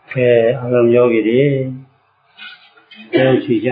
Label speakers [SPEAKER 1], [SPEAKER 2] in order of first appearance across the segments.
[SPEAKER 1] အလုံးယောဂီတွေပြောချကြ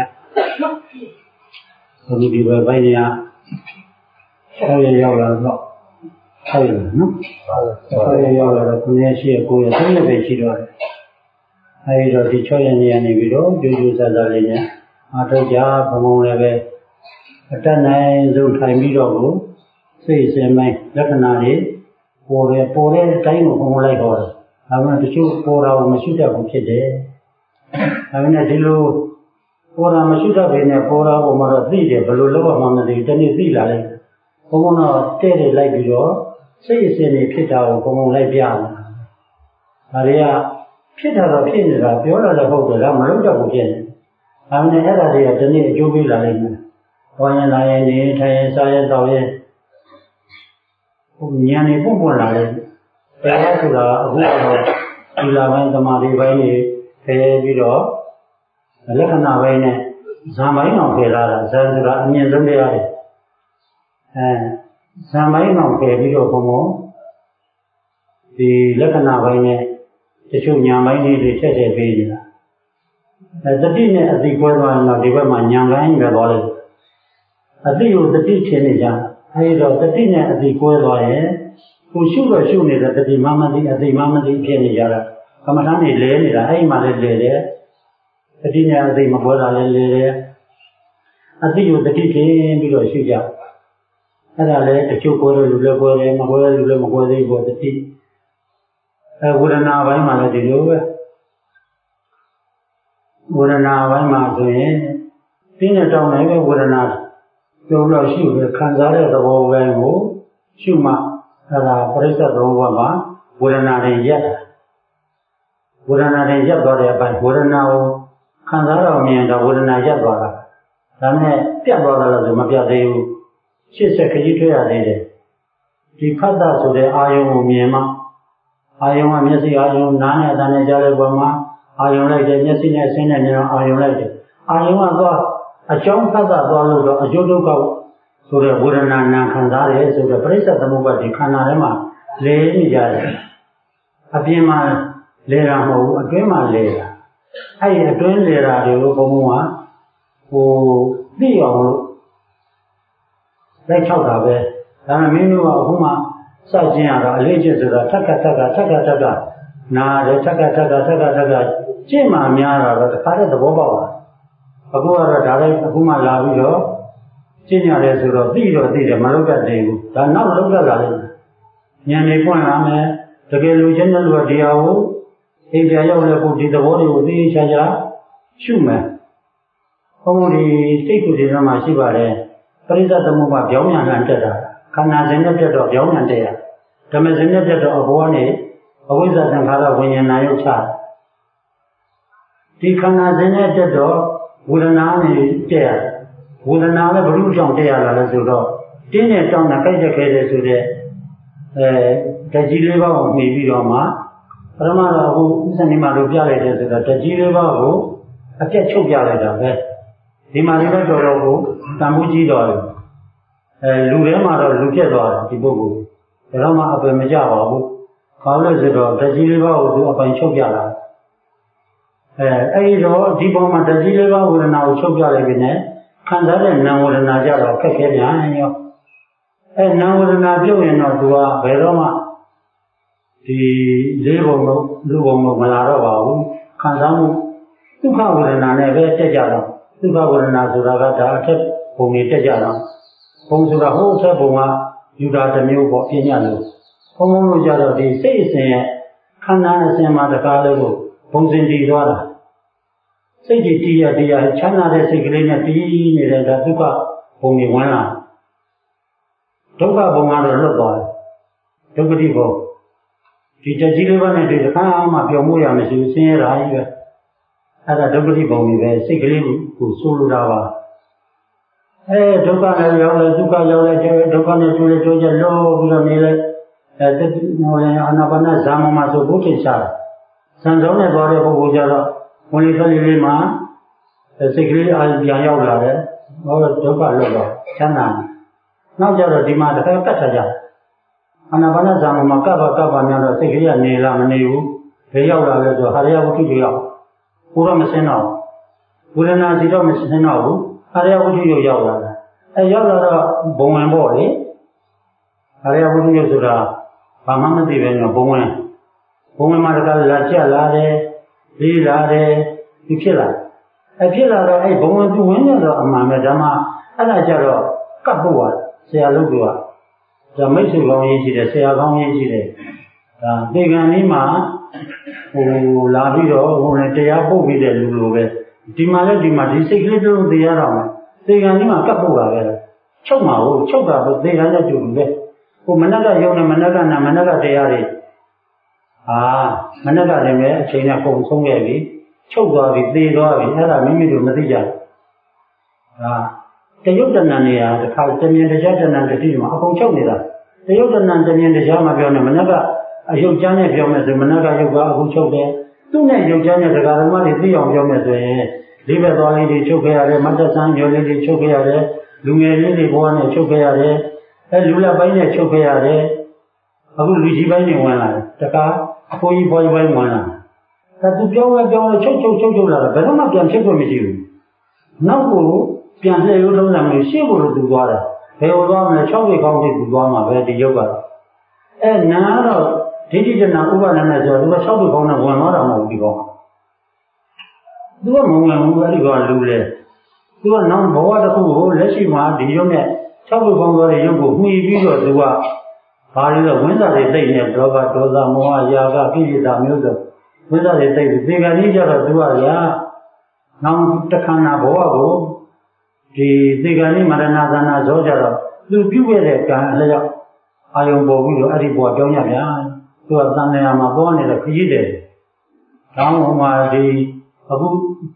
[SPEAKER 1] ဘုရားဒီဘက်ပိုင်းကဆောရရောက်လာတော့ဆောရနော်ဆောရရောက်လာတော့9ရက်ရှိရ9ရက်3ရက်ပဲရှိတော့တယ်အဲဒီတော့ဒီ6ရက်နေပြီးတော့ကြိုးကြိုးစားစားလေးနဲ့အားထုတ်ကြဘုံဘုံလည်းပဲအတတ်နိုင်ဆုံးထိုင်ပြီးတော့ကိုစိတ်စင်မိုင်းလက္ခဏာတွေပေါ်တဲ့အတိုင်းကိုဘုံဘုံလိုက်တော့တယ်ဒါမှမဟုတ်တချို့ပေါ်တာကိုမရှိတတ်ဘူးဖြစ်တယ်ဒါပေမဲ့ဒီလိုပေါ်တာမရှိတတ်ဘဲနဲ့ပေါ်တာပေါ်မှာတော့သိတယ်ဘယ်လိုလုပ်ရမှမသိဘူးတနေ့သိလာလိုက်ဘုံဘုံတော့တဲ့တယ်လိုက်ပြီးတော့စိတ်အစဉ်တွေဖြစ်တာကိုဘုံဘုံလိုက်ပြအောင်ဒါတွေကဖြစ်တာတော့ဖြစ်နေတာပြောတာလည်းဟုတ်တယ်ဒါမလုပ်တတ်ဘူးဖြစ်နေဒါနဲ့အဲ့ဒါတွေကဒီနေ့အကျိုးပေးလာလိမ့်မယ်။ဘောရင်လာရင်နေထိုင်ရင်စားရင်တောက်ရင်ဉာဏ်နဲ့ပုံပေါ်လာတယ်။တရားဆိုတာအခုတော့ဒီလာပိုင်းသမာဓိပိုင်းတွေဖယ်ပြီးတော့လက္ခဏာပိုင်းနဲ့ဇံပိုင်းအောင်ဖယ်လာတာဇံဆိုတာအမြင့်ဆုံးတရားတွေဇံပိုင်းအောင်ဖယ်ပြီးတော့ဘုံဘုံဒီလက္ခဏာပိုင်းနဲ့တချို့ညာပိုင်းတွေချက်ချက်ပေးနေတာတတိနဲ့အသိကွဲသွားရင်တော့ဒီဘက်မှာညာကိုင်းပဲသွားလိုက်အသိကိုတတိချင်းနေကြအဲဒီတော့တတိနဲ့အသိကွဲသွားရင်ကိုရှုတော့ရှုနေတဲ့တတိမမသိအသိမမသိဖြစ်နေကြတာကမ္မထာနေလဲနေတာအဲဒီမှာလည်းလဲတယ်တတိနဲ့အသိမကွဲတာလည်းလဲတယ်အသိကိုတတိချင်းပြီးတော့ရှုကြအဲ့ဒါလည်းအကျိုးကွဲတဲ့လူလည်းကွဲတယ်မကွဲတဲ့လူလည်းမကွဲသေးဘူးတတိဝေဒနာပိုင်းမှာလည်းဒီလိုပဲဝေဒနာပိုင်းမှာဆိုရင်တင်းနဲ့တောင်းနိုင်ပဲဝေဒနာပြောလို့ရှိရခံစားတဲ့သဘောပဲကိုရှုမှအဲ့ဒါပရိစ္ဆေသုံးဘဝမှာဝေဒနာတွေရက်ဝေဒနာတွေရက်သွားတဲ့အပိုင်းဝေဒနာကိုခံစားတော့မြင်တော့ဝေဒနာရက်သွားတာဒါနဲ့ပြတ်သွားတယ်လို့ဆိုမပြတ်သေးဘူးရှစ်ဆက်ခကြီးထွက်ရသေးတယ်ဒီဖတ်တာဆိုတဲ့အာယုံကိုမြင်မှအာယုံကမျက်စိအာယုံနားနဲ့အသံနဲ့ကြားတဲ့ဘဝမှာအာယုံလိုက်တယ်မျက်စိနဲ့ဆင်းနဲ့မြင်တော့အာယုံလိုက်တယ်အာယုံကတော့အကြောင်းဖတ်တာသွားလို့တော့အကျိုးဒုက္ခဆိုတဲ့ဝေဒနာနာခံစားတယ်ဆိုတော့ပရိစ္ဆေသမုပ္ပါဒ်ဒီခန္ဓာထဲမှာလဲနေကြတယ်အပြင်မှာလဲတာမဟုတ်ဘူးအတွင်းမှာလဲတာအဲ့ဒီအတွင်းလဲတာတွေကိုဘုံဘုံကသိအောင်လို့လက်ချောက်တာပဲဒါပေမဲ့မင်းတို့ကအခုမှစကျင်ရတော့အလေးကျင့်ဆိုတာထက်ကနာတယ်ထက်ကကျင့်မှများတာတော့တခါတည်းသဘောပေါက်လာအခုကတော့ဒါလည်းအခုမှလာပြီးတော့ကျင့်ရတယ်ဆိုတော့သိတယ်မလုပ်တတ်သေးဘူးဒါနောက်လုပ်တတ်လာလိမ့်မယ်ဉာဏ်နေပွင့်လာမယ်တကယ်လူချင်းတဲ့လူကဒီဟာကိုအိမ်ပြန်ရောက်လဲကိုဒီသဘောတွေကိုသိချာရှုမယ်ဘုံဒီစိတ်ကူဒီမှာရှိပါတယ်ပရိစ္ဆေသမုပ္ပါပြောင်းပြန်လာတက်တာခန္ဓာစဉ်နဲ့တက်တော့ပြောင်းပြန်တက်ရဓမ္မစဉ်နဲ့တက်တော့အဘောကနေအဝိဇ္ဇာသင်္ခါရဝိညာဏယုတ်ချဒီခန္ဓာစဉ်နဲ့တက်တော့ဝေဒနာနဲ့တက်ရဝေဒနာလည်းဘုရုကြောင့်တက်ရလာလဲဆိုတော့တင်းနဲ့တောင်းတာကြိုက်ခဲ့တယ်ဆိုတဲ့ဓာတ်ကြီးလေးပါးကိုမှီပြီးတော့မှပရမတော့အခုဥစ္စာနေမှာလို့ပြလိုက်တယ်ဆိုတော့ဓာတ်ကြီးလေးပါးကိုအပြတ်ချုပ်ပြလိုက်တာပဲဒီမှာလည်းတော်တော်ကိုတန်ဖိုးကြီးတော်တယ်လူထဲမှာတော့လူပြက်သွားတယ်ဒီပုဂ္ဂိုလ်ဒါတော့မှအပယ်မကြပါဘူးဘာလို့လဲဆိုတော့ဓာတ်ကြီးလေးပါးကိုသူအပိုင်ချုပ်ပြလာအဲဒီတော့ဒီပုံမှာဓာတ်ကြီးလေးပါးဝေဒနာကိုချုပ်ပြလိုက်ပြီနဲ့ခံစားတဲ့နာမ်ဝေဒနာကြတော့ခက်ခဲများရောနာမ်ဝေဒနာပြုတ်ရင်တော့သူကဘယ်တော့မှဒီလေးပုံလို့လူပုံလို့မလာတော့ပါဘူးခံစားမှုဒုက္ခဝေဒနာနဲ့ပဲတက်ကြတော့ဒုက္ခဝေဒနာဆိုတာကဒါအထက်ပုံကြီးတက်ကြတော့ဘုံဆိုတာဟိုအထက်ပုံကယူတာတစ်မျိုးပေါ့ပြညာလို့ဘုံလို့ကြတော့ဒီစိတ်အစဉ်ရဲ့ခန္ဓာအစဉ်မှာတကားလေးကိုဘုံစဉ်တည်သွားတာစိတ်ကြည်တရားချမ်းသာတဲ့စိတ်ကလေးနဲ့တည်နေတဲ့ဒါဒုက္ခဘုံကြီးဝင်လာဒုက္ခဘုံကတော့လွတ်သွားတယ်ဒုက္ခတိဘုံဒီတကြီးလေးပါးနဲ့ဒီတစ်ခါမှပြောင်းမှုရမရှိဘူးဆင်းရဲတာကြီးပဲအဲ့ဒါဒုက္ခတိဘုံကြီးပဲစိတ်ကလေးကိုစိုးလိုတာပါဒုက္ခနဲ့ရောက်လဲဒုက္ခရောက်လဲဒုက္ခနဲ့တွေ့လဲတွေ့ကြလို့ပြီးတော့နေလဲအာနာပါနဇာမမှာဆိုဘုထင်ရှားစံဆုံးနဲ့သွားတဲ့ပုဂ္ဂိုလ်ကြတော့ဝင်လေထွက်လေလေးမှာစိတ်ကလေးအာပြန်ရောက်လာတယ်ဟောဒုက္ခလွတ်တော့ချမ်းသာနောက်ကြတော့ဒီမှာတစ်ခါကတ်ထားကြအာနာပါနဇာမမှာကပ်ပါများတော့စိတ်ကလေးကနေလားမနေဘူးဒဘယ်ရောက်လာလဲဆိုဟာရယဝတ္ထုတွေရောက်ဘုရားမစင်းတော့ဝေဒနာစီတော့မစင်းတော့ဘူးဟာရယဝတ္ထုရောက်လာတာရောက်လာတော့ဘုံဝင်ပေါ့လေဟာရယဝတ္ထုဆိုတာဘာမှမသိပဲနော်ဘုံဝင်မှာတကလာကြက်လာတယ်လေးလာတယ်ဒီဖြစ်လာဖြစ်လာတော့ဘုံဝင်သူဝင်နေတော့အမှန်ပဲဓမ္မအဲ့ဒါကြတော့ကပ်ဖို့ပါဆရာလုပ်သူကဒါမိတ်ဆွေကောင်းရေးရှိတယ်ဆရာကောင်းရေးရှိတယ်ဒါသေကံလေးမှာလာပြီးတော့တရားပို့ပြီးတဲ့လူလိုပဲဒီမှာလည်းဒီမှာဒီစိတ်ကလေးတို့သိရတော့မယ်သေကံလေးမှာကပ်ဖို့ပါပဲချုပ်မှာဟုတ်ချုပ်တာသေကံနဲ့တူတယ်မနက်ကယုံနဲ့မနက်ကနာမနက်ကတရားတွေမနက်ကလည်းပဲအချိန်နဲ့ပုံဆုံးခဲ့ပြီချုပ်သွားပြီသေသွားပြီအဲ့ဒါမိမိတို့မသိကြဘူးတယုတ်တဏ္ဏနေရာတစ်ခါတမြင်တရားတဏ္ဏတတိမှာအကုန်ချုပ်နေတာတယုတ်တဏ္ဏတမြင်တရားမှာပြောနေမနက်ကအယုတ်ချမ်းနဲ့ပြောမယ်ဆိုမနက်ကယုတ်ကအခုချုပ်တယ်သူ့နဲ့ယုတ်ချမ်းနဲ့တရားဓမ္မတွေသိအောင်ပြောမယ်ဆိုရင်လေးဘက်သွားလေးတွေချုပ်ခဲ့ရတယ်မတ်တဆန်းမျိုးလေးတွေချုပ်ခဲ့ရတယ်လူငယ်လေးတွေဘဝနဲ့ချုပ်ခဲ့ရတယ်လူလက်ပိုင်းနဲ့ချုပ်ခဲ့ရတယ်အခုလူကြီးပိုင်းနဲ့ဝင်လာတယ်တခါအဖိုးကြီးဘွားကြီးပိုင်းဝင်လာတယ်သူပြောလဲချုပ်လာတယ်ဘယ်တော့မှပြန်ဖြစ်ခွင့်မရှိဘူးနောက်ကိုပြန်လှည့်ရိုးလုံးလာမျိုးရှေ့ကိုသူသွားတယ်ဘယ်လိုသွားမလဲ6ပေကောင်းပြီးသူသွားမှာပဲဒီရုပ်ကတော့နာတော့ဒိဋ္ဌိတဏဥပါဒနဲ့ဆိုတော့သူက6ပေကောင်းနဲ့ဝင်သွားတာမဟုတ်ဘူးဒီကောင်သူကမဝင်ဘူးအဲ့ဒီကောင်လူလေသူကနောက်ဘဝတစ်ခုကိုလက်ရှိမှာဒီရုပ်နဲ့6ပေကောင်းသွားတဲ့ရုပ်ကိုမှီပြီးတော့သူကဘာလို့လဲဝိဇ္ဇာတွေသိနေဒေါသဒေါသမောဟရာဂကိလေသာမျိုးစုံဝိဇ္ဇာတွေသိပြီးသေကံကြီးကြတော့သူကနောက်တစ်ခါနာဘဝကိုဒီသေကံကြီးမရဏသနာဇောကြတော့သူပြုခဲ့တဲ့ကံအလျောက်အာယုံပေါ်ပြီးတော့အဲ့ဒီဘဝကြောင်းရပြန်သူကသံဃာမှာပေါ်နေတဲ့ခကြီးတယ်။တောင်းဟိုမှာဒီအခု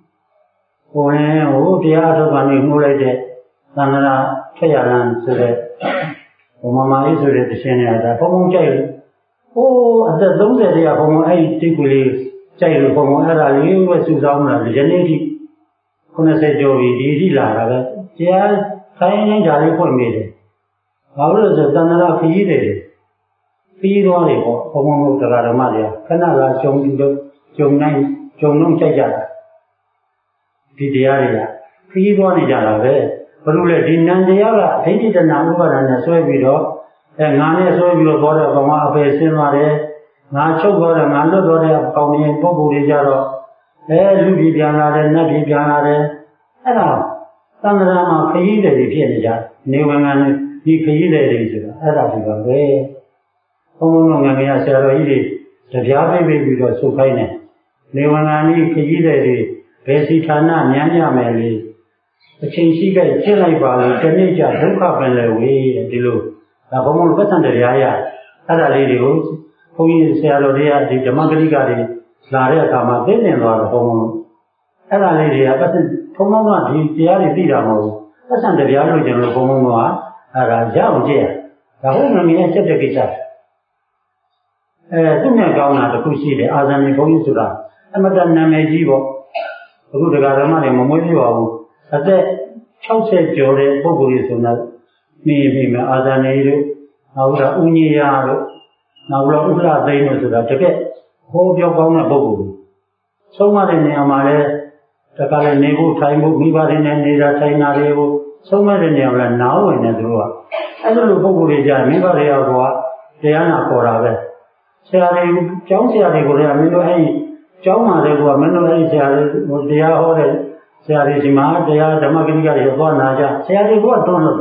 [SPEAKER 1] တရားထုတ်ကနေမှုလိုက်တဲ့သံဃာထက်ရလန်းဆိုတဲ့မမလေးဆိုတဲ့တခြင်းနေတာဘုံဘုံကြိုက်လို့အသက်30တည်းကဘုံဘုံအဲ့ဒီတိတ်ကလေးကြိုက်လို့ဘုံဘုံအဲ့ဒါလေးပဲစုဆောင်းလာဒီနေ့ထိ90ကျော်ပြီဒီထိလာတာပဲတရားခိုင်းနေတာလေးဖွင့်မိတယ်ဘာလို့လဲဆိုတဏှာခကြီးတယ်ခကြီးသွားတယ်ပေါ့ဘုံဘုံတရားဓမ္မတွေခဏလာကြုံပြီးတော့ကြုံနိုင်ကြုံလုံးကြိုက်ကြတာဒီတရားတွေကခကြီးသွားနေကြတာပဲဘာလို့လဲဒီနံတရားကအဋ္ဌိတဏဥပါဒဏ်နဲ့ဆွဲပြီးတော့ငါနဲ့ဆွဲပြီးတော့သွားတဲ့ကောင်ကအပေဆင်းသွားတယ်ငါချုပ်သွားတယ်ငါလွတ်သွားတဲ့အကောင်ကြီးပုဂ္ဂိုလ်တွေကြတော့လူပြည်ပြန်လာတယ်နတ်ပြည်ပြန်လာတယ်အဲ့ဒါသံဃာမှာခရီးတယ်တွေဖြစ်နေကြနေဝင်ငံဒီခရီးတယ်တွေဆိုတာအဲ့ဒါဒီပါပဲဘုံဘုံငယ်ငယ်ဆရာတော်ကြီးတွေတရားပြပြီးတော့ဆုခိုင်းတယ်နေဝင်ငံဒီခရီးတယ်တွေဘယ်စီဌာနညံ့ညမယ်လေအချိန်ရှိခဲ့ကျင့်လိုက်ပါလို့တနေ့ကျဒုက္ခပင်လေဝေးတဲ့ဒီလိုဒါဘုံဘုံပတ်စံတရားရအဲ့ဒါလေးတွေကိုဘုန်းကြီးဆရာတော်တွေကဒီဓမ္မဂရိကတွေလာတဲ့အခါမှာသိနေသွားတော့ဘုံဘုံအဲ့ဒါလေးတွေကပတ်စံဘုံဘုံကဒီတရားတွေသိတာမဟုတ်ဘူးပတ်စံတရားလို့ကျွန်တော်ဘုံဘုံကအဲ့ဒါရအောင်ကြည့်ရဒါဟုတ်မှမင်းချက်တဲ့ကိစ္စသူ့နဲ့ကောင်းတာတစ်ခုရှိတယ်အာဇာနည်ဘုန်းကြီးဆိုတာအမတန်နာမည်ကြီးပေါ့အခုတရားဓမ္မတွေမမွေးပြပါဘူးအသက်60ကျော်တဲ့ပုဂ္ဂိုလ်တွေဆိုတော့မိမအာဇာနည်တို့နောက်တော့ဦးညီရတို့နောက်တော့ဥပ္ပလသိန်းတို့ဆိုတာတကယ်ဟောပြောကောင်းတဲ့ပုဂ္ဂိုလ်ဆုံးမတဲ့နေရာမှာလည်းတခါလည်းနေဖို့ထိုင်ဖို့မိဘတွေနဲ့နေတာထိုင်တာတွေကိုဆုံးမတဲ့နေရာမှာလည်းနားဝင်နေသူတို့ကအဲ့လိုပုဂ္ဂိုလ်တွေကြမိဘတွေရောကတရားနာခေါ်တာပဲဆရာတွေကျောင်းဆရာတွေကိုလည်းမင်းတို့အဲ့ဒီကျောင်းမှာလည်းကမင်းတို့အဲ့ဒီဆရာတွေတရားဟောတဲ့ဆရာတွေဒီမှာတရားဓမ္မဂိရိကတွေသွားနာကြဆရာတွေကတွန်းလို့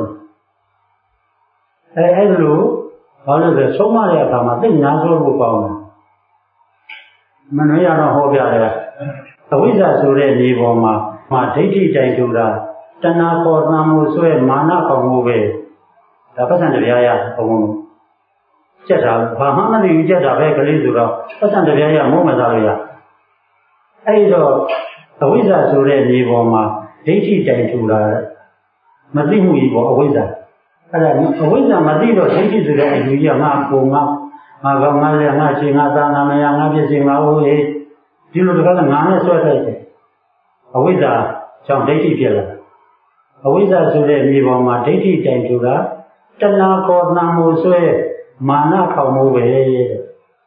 [SPEAKER 1] အဲ့လိုဘာလို့လဲဆုံးမတဲ့အခါမှာသိနာဆိုဖို့ကောင်းတယ်မနှွေးရတော့ဟောပြတယ်အဝိဇ္ဇာဆိုတဲ့နေပေါ်မှာဒိဋ္ဌိတိုင်ထူတာတဏှာပေါ်သံမှုဆိုရဲမာနကောင်မှုပဲဒါပတ်စံတရားရဘုံဘုံကျက်တာဘာမှမသိဘူးကျက်တာပဲကလေးဆိုတော့ပတ်စံတရားရမုံမသားလို့ရအဲ့တော့အဝိဇ္ဇာဆိုတဲ့နေပေါ်မှာဒိဋ္ဌိတိုင်ထူတာမသိမှုကြီးပေါ့အဝိဇ္ဇာအဲ့ဒါအဝိဇ္ဇာမသိတော့ဒိဋ္ဌိဆိုတဲ့အယူကြီးကငါပုံငါကောင်းငါလည်းငါချင်းငါသားငါမယားငါဖြစ်စီငါဦးလေဒီလိုတကားငါနဲ့ဆွဲထိုက်တယ်အဝိဇ္ဇာကြောင့်ဒိဋ္ဌိဖြစ်လာအဝိဇ္ဇာဆိုတဲ့မြေပေါ်မှာဒိဋ္ဌိတိုင်ထူတာတဏှာခေါ်သံမှုဆွဲမာနခေါ်မှုပဲ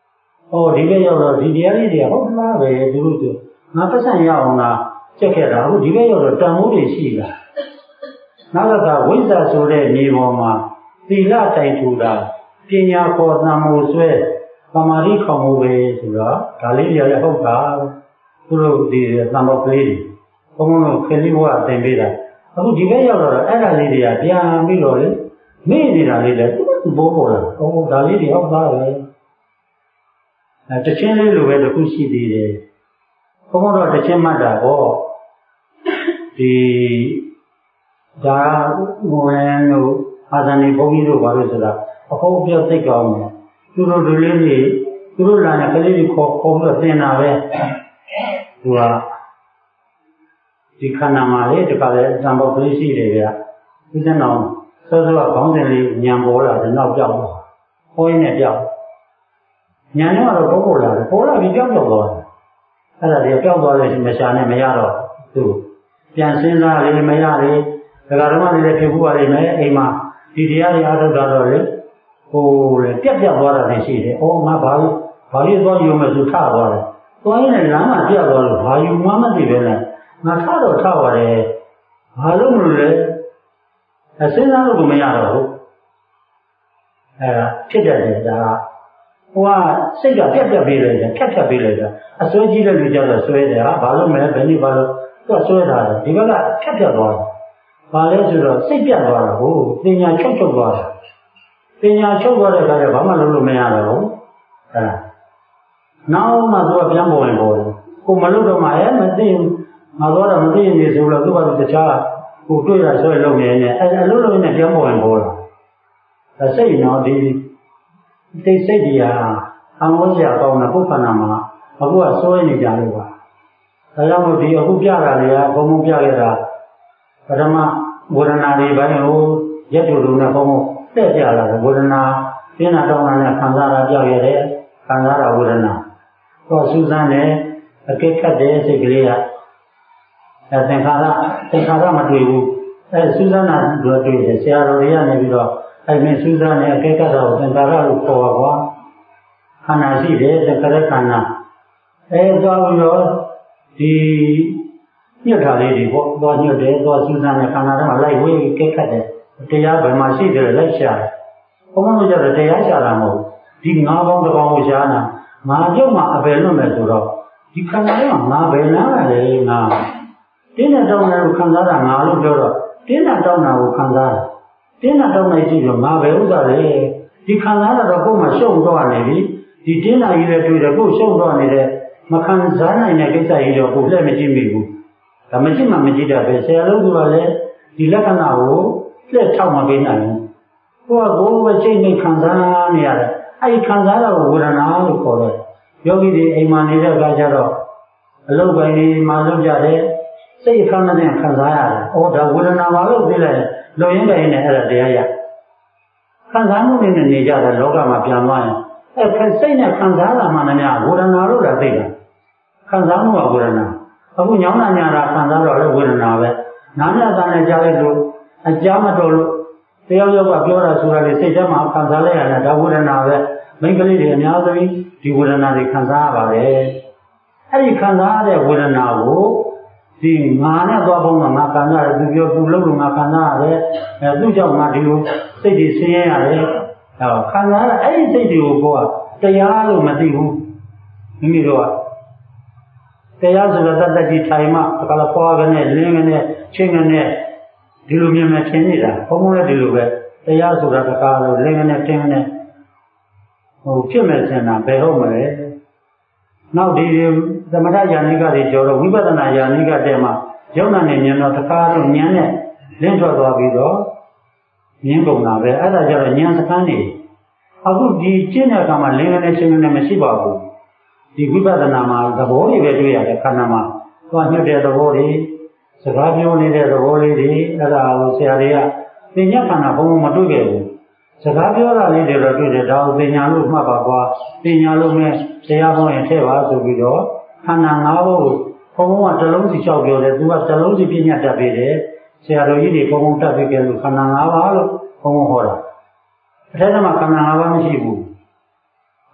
[SPEAKER 1] 哦，ဒီကရောက်တော့ဒီတရားလေးတွေဟုတ်လားပဲသူတို့ဆိုငါပတ်စံရအောင်လားကြက်ခဲ့တာအခုဒီကရောက်တော့တန်ဖိုးတွေရှိတာနောက်ကဝိဇ္ဇာဆိုတဲ့နေပေါ်မှာသီလတိုင်ထူတာပညာခေါ်သံမိုးဆွဲပမာတိခေါ်မှုပဲဆိုတော့ဒါလေးတွေလည်းဟုတ်တာသူတို့ဒီသံဘောကလေးတွေဘုံဘုံတို့ခလေးဘဝသင်ပေးတာအခုဒီကရောက်တော့အဲ့ဒါလေးတွေကပြန်ပြီးတော့လေမေ့နေတာလေးလည်းသူ့ဘိုးပေါ်လာဟောဒါလေးတွေဟုတ်သားပဲတချင်းလေးလိုပဲတစ်ခုရှိသေးတယ်ဘုံဘုံတော့တချင်းမှတ်တာပေါ့ဒီဒါဝင်တို့အာဇာနည်ဘုန်းကြီးတို့ဘာလို့ဆိုတာအဖို့အပြောက်သိကောင်းတယ်သူတို့လူလေးတွေသူတို့လာတဲ့ကလေးတွေခေါ်ပြီးတော့သင်တာပဲသူကဒီခန္ဓာမှာလေတခါလေသံဘောကလေးရှိတယ်ဗျဒီစံအောင်စောစောကခေါင်းစဉ်လေးညံပေါ်လာတယ်နောက်ပြောက်သွားဟိုးရင်းနဲ့ပြောက်ညံတော့ပေါ်လာတယ်ပေါ်လာပြီးပြောက်သွားတယ်အဲ့ဒါတွေပြောက်သွားလို့မရှာနဲ့မရတော့သူပြန်စဉ်းစားလေမရလေဒါကြတော့မှလည်းဖြစ်ဖို့ပါလိမ့်မယ်အိမ်မှာဒီတရားတွေအားထုတ်တာတော့လေဟိုလေပြက်သွားတာလည်းရှိတယ်။အော်ငါဘာလို့သွားယူမစုထသွားတယ်။သွားရင်လည်းလမ်းမှာပြက်သွားလို့ဘာယူမှမသိပဲနဲ့ငါထတော့ထပါတယ်။ဘာလို့မလို့လဲ။စဉ်းစားလို့မရတော့ဘူး။အဲဒါဖြစ်တယ်ဒါကဟိုကစိတ်ကပြက်ပေးလိုက်တယ်ဖြတ်ပေးလိုက်တာအစွဲကြီးတဲ့လူကြတော့ဆွဲတယ်ဟာဘာလို့မလဲဘယ်နည်းဘာလို့သူကဆွဲတာလဲဒီဘက်ကဖြတ်သွားတယ်။ဘာလဲဆိုတော့စိတ်ပြတ်သွားတာကိုပညာချုပ်သွားတာပညာချုပ်သွားတဲ့အခါကျဘာမှလုပ်လို့မရတော့ဘူးအဲ့ဒါနောက်မှသူကပြန်ပေါ်ရင်ပေါ်တယ်ကိုမလုပ်တော့မှမသိဘူးငါတော့မသိရင်နေဆိုတော့သူကတခြားကိုတွေ့ရဆွဲလုပ်နေတယ်အဲ့အလုပ်လုပ်နေပြန်ပေါ်ရင်ပေါ်လာဒါစိတ်နော်ဒီစိတ်ကြီးဟာအမောစရာကောင်းတာပုပ္ပန္နမှာအခုကစိုးရိမ်နေကြလို့ပါဒါကြောင့်မို့ဒီအခုပြတာတွေကဘုံဘုံပြခဲ့တာပထမဝေဒနာတွေဘိုင်းကိုရက်တူတူနဲ့ဘုံဘုံတက်ကြလာတယ်ဝေဒနာပြင်းတာတောင်းတာနဲ့ခံစားတာပြောက်ရတဲ့ခံစားတာဝေဒနာတော့စူးစမ်းတယ်အကိတ်ခတ်တဲ့စိတ်ကလေးကသင်္ခါရမတွေ့ဘူးအဲစူးစမ်းတာတွေ့တယ်ဆရာတော်တွေကနေပြီးတော့အဲမင်းစူးစမ်းတယ်အကိတ်ခတ်တာကိုသင်္ခါရကိုခေါ်ပါကွာခန္ဓာရှိတယ်သင်္ခါရခန္ဓာအဲသွားပြီးတော့ဒီညှက်တာလေးတွေပေါ့သွားညှက်တယ်သွားစူးစမ်းတယ်ခန္ဓာထဲမှာလိုက်ဝေးကိတ်ခတ်တယ်တရားဘယ်မှာရှိတယ်လိုက်ရှာတယ်ဘုန်းဘုန်းတို့ကျတော့တရားရှာတာမဟုတ်ဒီငါးပေါင်းတစ်ပေါင်းကိုရှာတာငါကျုပ်မှာအပယ်လွတ်မယ်ဆိုတော့ဒီခန္ဓာထဲမှာငါဘယ်နာလဲငါတင်းနဲ့တောင်းတာကိုခံစားတာငါလို့ပြောတော့တင်းနဲ့တောင်းတာကိုခံစားတာတင်းနဲ့တောင်းလိုက်ကြည့်တော့ငါပဲဥစ္စာလေဒီခံစားတာတော့ကိုယ်မှရှုံတော့နေပြီဒီတင်းနာကြီးလည်းတွေ့တယ်ကိုယ်ရှုံတော့နေတဲ့မခံစားနိုင်တဲ့ကိစ္စကြီးတော့ကိုယ်လက်မကြည့်မိဘူးဒါမကြည့်မှမကြည့်တတ်ပဲဆရာလုံးကလည်းဒီလက္ခဏာကိုလက်ထောက်မပေးနိုင်ဘူးကိုယ်ကကိုယ်ပဲစိတ်နဲ့ခံစားနေရတယ်အဲဒီခံစားတာကိုဝေဒနာလို့ခေါ်တယ်ယောဂီတွေအိမ်မှာနေတဲ့အခါကျတော့အလုပ်ပိုင်းတွေမှာလုပ်ကြတယ်စိတ်အခမ်းနဲ့ခံစားရတယ်။အော်ဒါဝေဒနာပါလို့သိလိုက်လုံရင်းကြရင်လည်းအဲ့ဒါတရားရခံစားမှုနဲ့နေကြတဲ့လောကမှာပြန်သွားရင်အဲ့စိတ်နဲ့ခံစားတာမှလည်းများဝေဒနာလို့သာသိတာခံစားမှုကဝေဒနာအခုညောင်းတာညာတာခံစားတော့လည်းဝေဒနာပဲနားမြတ်သားနဲ့ကြားလိုက်လို့အကြမ်းမတော်လို့တယောက်ယောက်ကပြောတာဆိုတာလေစိတ်ထဲမှာခံစားလိုက်ရတယ်ဒါဝေဒနာပဲမိန်းကလေးတွေအများဆုံးဒီဝေဒနာတွေခံစားရပါတယ်အဲ့ဒီခံစားရတဲ့ဝေဒနာကိုဒီငါနဲ့သွားဖို့ငါခံစားရတယ်သူပြောသူလုပ်လို့ငါခံစားရတယ်သူ့ကြောင့်ငါဒီလိုစိတ်တွေဆင်းရဲရတယ်ဟောခံစားရအဲ့ဒီစိတ်တွေကိုကိုကတရားလို့မသိဘူးမိမိတို့ကတရားဆိုတော့တတ်တတ်ကြီးထိုင်မှကလပွားကနေလင်းကနေချင်းကနေဒီလိုမြင်မှထင်နေတာဘုံဘုံလည်းဒီလိုပဲတရားဆိုတာတကားလို့လင်းကနေချင်းကနေဟိုဖြစ်မဲ့စင်တာဘယ်ဟုတ်မလဲနောက်ဒီသမထယာနိကတွေကျော်တော့ဝိပဿနာယာနိကတဲ့မှာယုံနာနဲ့ဉာဏ်တော့တကားလို့ဉာဏ်နဲ့လင်းထွက်သွားပြီးတော့မြင်ကုန်တာပဲအဲ့ဒါကြတော့ဉာဏ်စကမ်းနေအခုဒီကျင့်တဲ့အခါမှာလင်းကနေချင်းကနေမရှိပါဘူးဒီဝိပဿနာမှာသဘောတွေပဲတွေ့ရတယ်ခန္ဓာမှာသွားညှက်တဲ့သဘောတွေစကားပြောနေတဲ့သဘောလေးတွေအဲ့ဒါကိုဆရာတွေကသင်ညက်ခန္ဓာဘုံမတွေ့ခဲ့ဘူးစကားပြောတာလေးတွေတော့တွေ့တယ်ဒါကိုပညာလို့မှတ်ပါကွာပညာလို့မဲ့တရားဟောရင်ထည့်ပါဆိုပြီးတော့ခန္ဓာ၅ပါးကိုဘုံဘုံကတစ်လုံးစီလျှောက်ပြောတယ်သူကတစ်လုံးစီပြညတ်တတ်ပေးတယ်ဆရာတော်ကြီးတွေဘုံဘုံတတ်ပေးကြလို့ခန္ဓာ၅ပါးလို့ဘုံဘုံဟောတာအထက်ကမှခန္ဓာ၅ပါးမရှိဘူးခ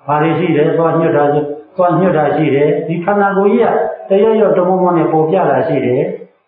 [SPEAKER 1] ဘာတွေရှိတယ်သွားညွတ်တာရှိတယ်ဒီခန္ဓာကိုယ်ကြီးကတရရောက်တမောမောနဲ့ပေါ်ပြတာရှိတယ်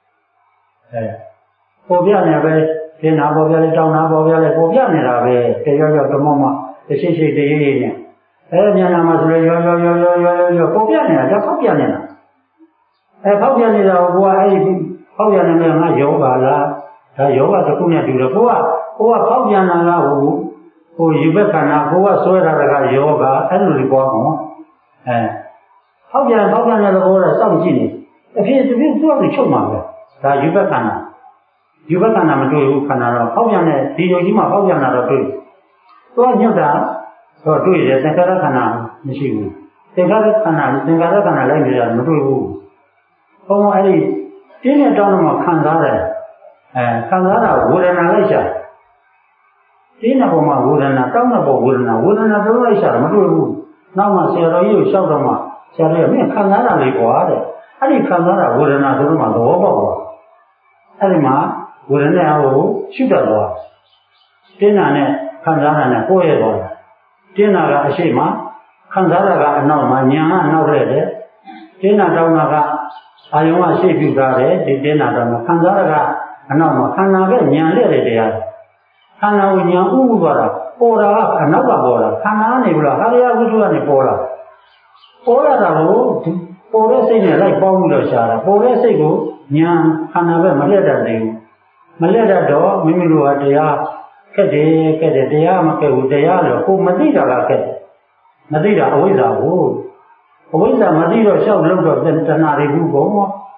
[SPEAKER 1] ပေါ်ပြနေပဲသင်္နာပေါ်ပြလဲတောင်းနာပေါ်ပြလဲပေါ်ပြနေတာပဲတရရောက်တမောမောတရှိရှိတရရနဲ့ဉာဏ်နာမှာဆိုရောပေါ်ပြနေတာဒါဖောက်ပြနေတာဖောက်ပြနေတာကအဲ့ဒီဖောက်ပြနေမှာငါယောဂလားဒါယောဂတစ်ခုနဲ့တူတယ်ကိုကဖောက်ပြန်လာကဟိုယူဘက်ခန္ဓာကိုကဆွဲတာကယောဂအဲ့လိုလေးပေါ်အောင်ဖောက်ပြန်တဲ့သဘောကစောင့်ကြည့်နေအဖြစ်သူ့ချုပ်မှာပဲဒါယူဘက်ခန္ဓာမတွေ့ဘူးခန္ဓာတော့ဖောက်ပြန်တဲ့ဒီလိုကြီးမှဖောက်ပြန်တာတော့တွေ့တော့ညွတ်တာတော့တွေ့တယ်သင်္ခါရခန္ဓာမရှိဘူးသင်္ခါရခန္ဓာလိုက်နေတာမတွေ့ဘူးဘုံအဲ့ဒီတင်းနဲ့တောင်းတော့မှခံစားတယ်ခံစားတာဝေဒနာလိုက်ရှာတင်းတဲ့ပုံမှာဝေဒနာတောင်းတဲ့ပုံဝေဒနာပြောလိုက်ရှာတာမတွေ့ဘူးနောက်မှဆရာတော်ကြီးကိုလျှောက်တော့မှဆရာတော်ကမင်းခံစားတာလေးကွာတဲ့အဲ့ဒီခံစားတာဝေဒနာဆိုတော့မှသဘောပေါက်သွားအဲ့ဒီမှာဝေဒနာကိုရှုတတ်သွားတင်းတာနဲ့ခံစားတာနဲ့ကိုယ်ရဲ့သွားတာတင်းတာကအရှိမခံစားတာကအနောက်မှာညာကနောက်ရဲတယ်တင်းတာတောင်းတာကအာယုံကရှေ့ပြူထားတယ်ဒီတင်းတာတောင်းတာခံစားတာကအနောက်မှာခန္ဓာပဲညာလက်တဲ့တရားခန္ဓာကိုညာဥသွားတာပေါ်တာကအနောက်ကပေါ်တာခန္ဓာကနေပြီးတော့ဟာရယဝိသုကနေပေါ်လာတာကိုပေါ်တဲ့စိတ်နဲ့လိုက်ပေါင်းပြီးတော့ရှာတာပေါ်တဲ့စိတ်ကိုညာခန္ဓာပဲမလက်တတ်သေးဘူးမလက်တတ်တော့မိမိတို့ကတရားခက်တယ်တရားမခက်ဘူးတရားလို့ကိုမသိတာကခက်တယ်မသိတာအဝိဇ္ဇာကိုအဝိဇ္ဇာမသိတော့ရှောက်လို့တော့တဏှာတွေဘူးကော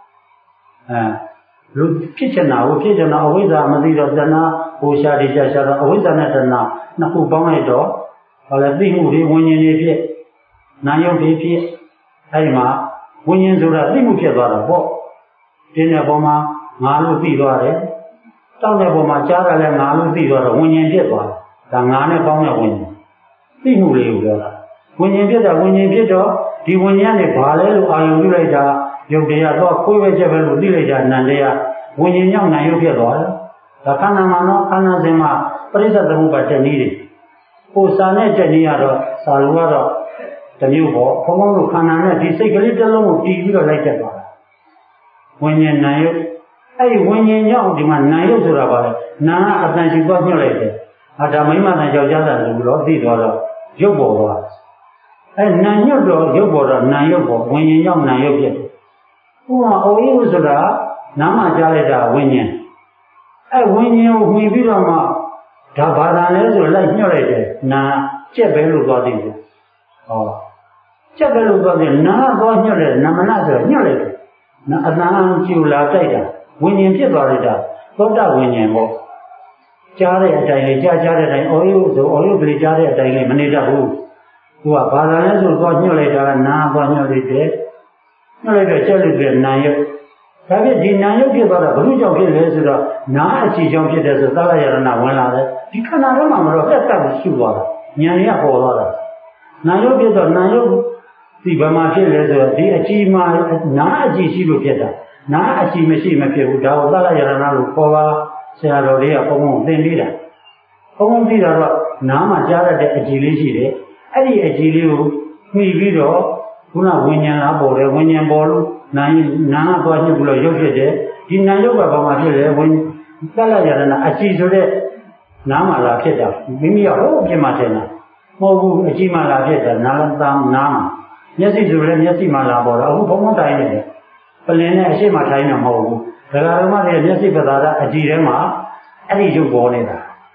[SPEAKER 1] လူဖြစ်ချင်တာအဝိဇ္ဇာမသိတော့တဏှာဟိုရှာတယ်ရှာတော့အဝိဇ္ဇာနဲ့တဏှာနှစ်ခုပေါင်းလိုက်တော့ဟောလေသိမှုတွေဝิญဉ်တွေဖြစ်နာယုတ်တွေဖြစ်အဲဒီမှာဝิญဉ်ဆိုတာသိမှုဖြစ်သွားတာပေါ့ဒီနေ့ပေါ်မှာငါလို့သိသွားတယ်တောက်တဲ့ပေါ်မှာကြားတာလည်းငါလို့သိသွားတော့ဝิญဉ်ဖြစ်သွားတာဒါငါနဲ့ပေါင်းတဲ့ဝิญဉ်သိမှုလေးကိုပြောတာဝิญဉ်ဖြစ်တော့ဒီဝิญဉ်ကနေဘာလဲလို့အာရုံပြုလိုက်တာယုတ်တရားတော့ကိုယ်ပဲချက်ပဲလို့သိလိုက်တာနံတရားဝิญဉ်ကြောင့်နာယုတ်ဖြစ်သွားတယ်ဒါခန္ဓာမှာတော့ခန္ဓာစဉ်မှာပရိစ္ဆေသမုပ္ပါဒ်တက်နည်းတွေကိုယ်စာနဲ့တက်နည်းကတော့စာလုံးကတော့တမျိုးပေါ့ဘုံဘုံတို့ခန္ဓာနဲ့ဒီစိတ်ကလေးတစ်လုံးကိုတည်ပြီးတော့လိုက်တက်သွားတာဝิญဉ်နာယုတ်အဲ့ဒီဝิญဉ်ကြောင့်ဒီမှာနာယုတ်ဆိုတာပါလေနာကအတန်ရှိသွားညှို့လိုက်တယ်ဒါမိမတန်ယောက်ျားတန်ဆိုပြီးတော့သိသွားတော့ရုပ်ပေါ်သွားအဲ့နာညွတ်တော့ရုပ်ပေါ်တော့နာယုတ်ပေါ်ဝิญဉ်ကြောင့်နာယုတ်ဖြစ်တယ်ဥပမာအိုယုဆိုတာနားမှာကြားလိုက်တာဝิญဉ်အဲ့ဝิญဉ်ကိုမှီပြီးတော့မှဒါဘာသာလဲဆိုလိုက်ညှို့လိုက်တယ်နာကြက်ပဲလို့သွားသိတယ်ကြက်ပဲလို့သွားသိနာသွားညှို့တယ်နမနဆိုညှို့လိုက်တယ်နာအတန်ကျူလာတိုက်တာဝิญဉ်ဖြစ်သွားလိုက်တာသောတဝิญဉ်ပေါ့ကြားတဲ့အတိုင်းလေးကြားတဲ့အတိုင်းအော်ယုဆိုအော်ယုကလေးကြားတဲ့အတိုင်းလေးမနေတတ်ဘူးသူကဘာသာလဲဆိုသွားညှို့လိုက်တာကနာသွားညှို့လိုက်တယ်ညှို့လိုက်တော့ကြက်လို့ပြနာယုတ်ဒါဖြင့်ဒီနာယုတ်ဖြစ်သွားတာဘုရုကြောင့်ဖြစ်လဲဆိုတော့နာအချီကြောင့်ဖြစ်တယ်ဆိုသလယရဏဝင်လာတယ်ဒီခန္ဓာထဲမှာမတော့တက်တက်ရှိသွားတာဉာဏ်ရပေါ်သွားတာနာယုတ်ဖြစ်တော့နာယုတ်ဒီဘာမှဖြစ်လဲဆိုတော့ဒီအချီမှာနာအချီရှိလို့ဖြစ်တာနာအချီမရှိမဖြစ်ဘူးဒါကိုသလယရဏလို့ခေါ်ပါဆရာတော်တွေကဘုံဘုံသင်ပေးတာဘုံဘုံသိတာတော့နားမှာကြားရတဲ့အချီလေးရှိတယ်အဲ့ဒီအချီလေးကိုမှီပြီးတော့ခုနဝิญဉ်လားပေါ်တယ်ဝิญဉ်ပေါ်လို့နာသွားညှိပြီးတော့ရုပ်ဖြစ်တယ်ဒီနာယုတ်ကဘာမှဖြစ်လဲသလယရဏအချီဆိုတဲ့နားမှာလာဖြစ်တာမိမိရောအပြစ်မှထင်တာမဟုတ်ဘူးအချီမှလာဖြစ်တာနားမှာမျက်စိဆိုလည်းမျက်စိမှလာပေါ်တော့အခုဘုံဘုံတိုင်းနေတယ်ပလင်းနဲ့အရှိမှထိုင်းနေမဟုတ်ဘူးဒကာတော်မတွေမျက်စိပသာဒအကြည့်ထဲမှာအဲ့ဒီရုပ်ပေါ်နေတာ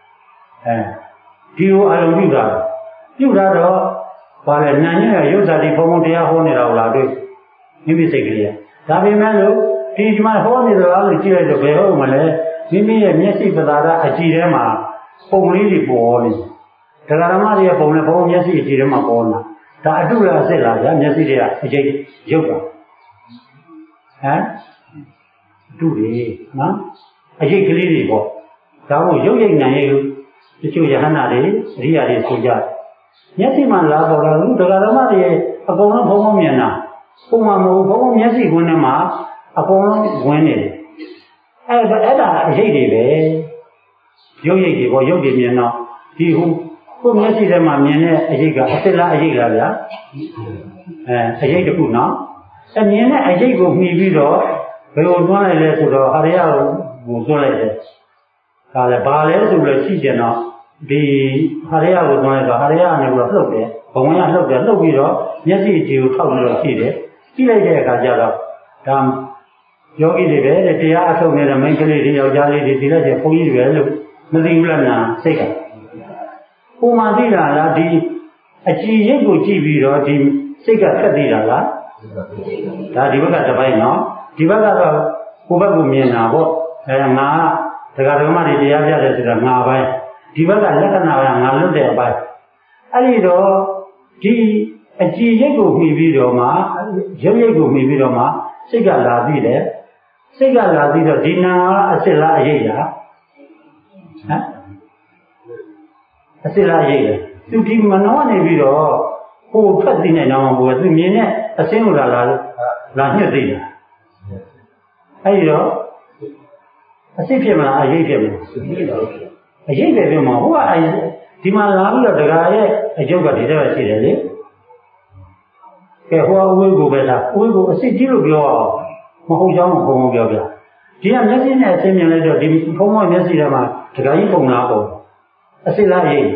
[SPEAKER 1] ဒီကိုအာရုံပြုတာတော့ဘာလဲနာညရဲ့ရုပ်စာတိဘုံဘုံတရားဟောနေတာကိုလာတွေ့မိမိစိတ်ကလေးဒါပေမဲ့လို့ဒီမှာဟောနေတယ်လို့ကြည့်လိုက်တော့ဘယ်ဟုတ်မလဲမိမိရဲ့မျက်စိပသာဒအကြည့်ထဲမှာပုံလေးတွေပေါ်နေဒကာတော်မတွေပုံနဲ့ဘုံမျက်စိအကြည့်ထဲမှာပေါ်လာဒါအတုလားစစ်လားဗျာမျက်စိတွေကအကြိတ်ရုပ်တာတုတွေနော်အရိပ်ကလေးတွေပေါ့ဒါကိုရုပ်ရိပ်နိုင်ရုပ်တချို့ယဟန္တာတွေအရိယာတွေဆိုကြမျက်စိမှလာပေါ်လာလို့ဒကာဓမ္မတွေအကုန်လုံးဘုံဘုံမြင်တာပုံမှန်မဟုတ်ဘုံဘုံမျက်စိကွင်းထဲမှာအကုန်လုံးဝင်နေတယ်အဲ့ဒါအရိပ်တွေပဲရုပ်ရိပ်တွေပေါ့ရုပ်တွေမြင်တော့ဒီဟိုကိုမျက်စိထဲမှာမြင်တဲ့အရေးကအစ်စ်လားအရေးလားဗျာအရေးတစ်ခုနော်အမြင်နဲ့အရေးကိုမှီပြီးတော့ဘယ်လိုတွန်းလိုက်လဲဆိုတော့အရိယကိုတွန်းလိုက်တယ်ဒါလည်းဘာလဲဆိုလို့ရှိကြတော့ဒီအရိယကိုတွန်းလိုက်တော့အရိယကနေပြီးတော့လှုပ်တယ်ဘဝင်ကလှုပ်တယ်လှုပ်ပြီးတော့မျက်စိအခြေကိုထောက်ပြီးတော့ရှိတယ်ကြည့်လိုက်တဲ့အခါကျတော့ဒါယောဂီတွေပဲတရားအထုတ်နေတဲ့မိန်းကလေးတွေယောက်ျားလေးတွေဒီလက်ကျဘုန်းကြီးတွေပဲလို့မသိဘူးလားညာစိတ်ကပုံမှန်သိတာလားဒီအကြည်ရိပ်ကိုကြည့်ပြီးတော့ဒီစိတ်ကထက်သိတာလားဒါဒီဘက်ကတစ်ပိုင်းနော်ဒီဘက်ကတော့ကိုယ်ဘက်ကိုမြင်တာပေါ့ငါဒကာဒကမတွေတရားပြတယ်ဆိုတာငါပိုင်းဒီဘက်ကလက္ခဏာကငါလွတ်တဲ့အပိုင်းအဲ့ဒီတော့ဒီအကြည်ရိပ်ကိုမှီပြီးတော့မှရုပ်ရိပ်ကိုမှီပြီးတော့မှစိတ်ကလာပြီးတယ်စိတ်ကလာပြီးတော့ဒီနာကအစ်စ်လားအရေးလားဟမ်အစ်စ်လားအရေးလားသူဒီမနှောနေပြီးတော့ဟိုထွက်သိနေတော့ဘယ်သူမြင်နဲ့အစင်းကိုလာညှက်သိတာအဲ့ဒီတော့အစ်စ်ဖြစ်မလားအရေးဖြစ်မလားအရေးပဲဖြစ်မှာဟိုကဒီမှာလာပြီးတော့ဒကာရဲ့အကျုပ်ကဒီတော့ရှိတယ်လေကဲဟိုအဝေးကိုပဲလားအဝေးကိုအစ်စ်ကြီးလို့ပြောအောင်မဟုတ်ကြောင်းဘုံဘုံပြောပြဒီကမျက်စိနဲ့အစင်းမြင်လိုက်တော့ဒီဘုံဘုံမျက်စိထဲမှာဒကာကြီးပုံလားပေါ့အစ်စ်လားအရေး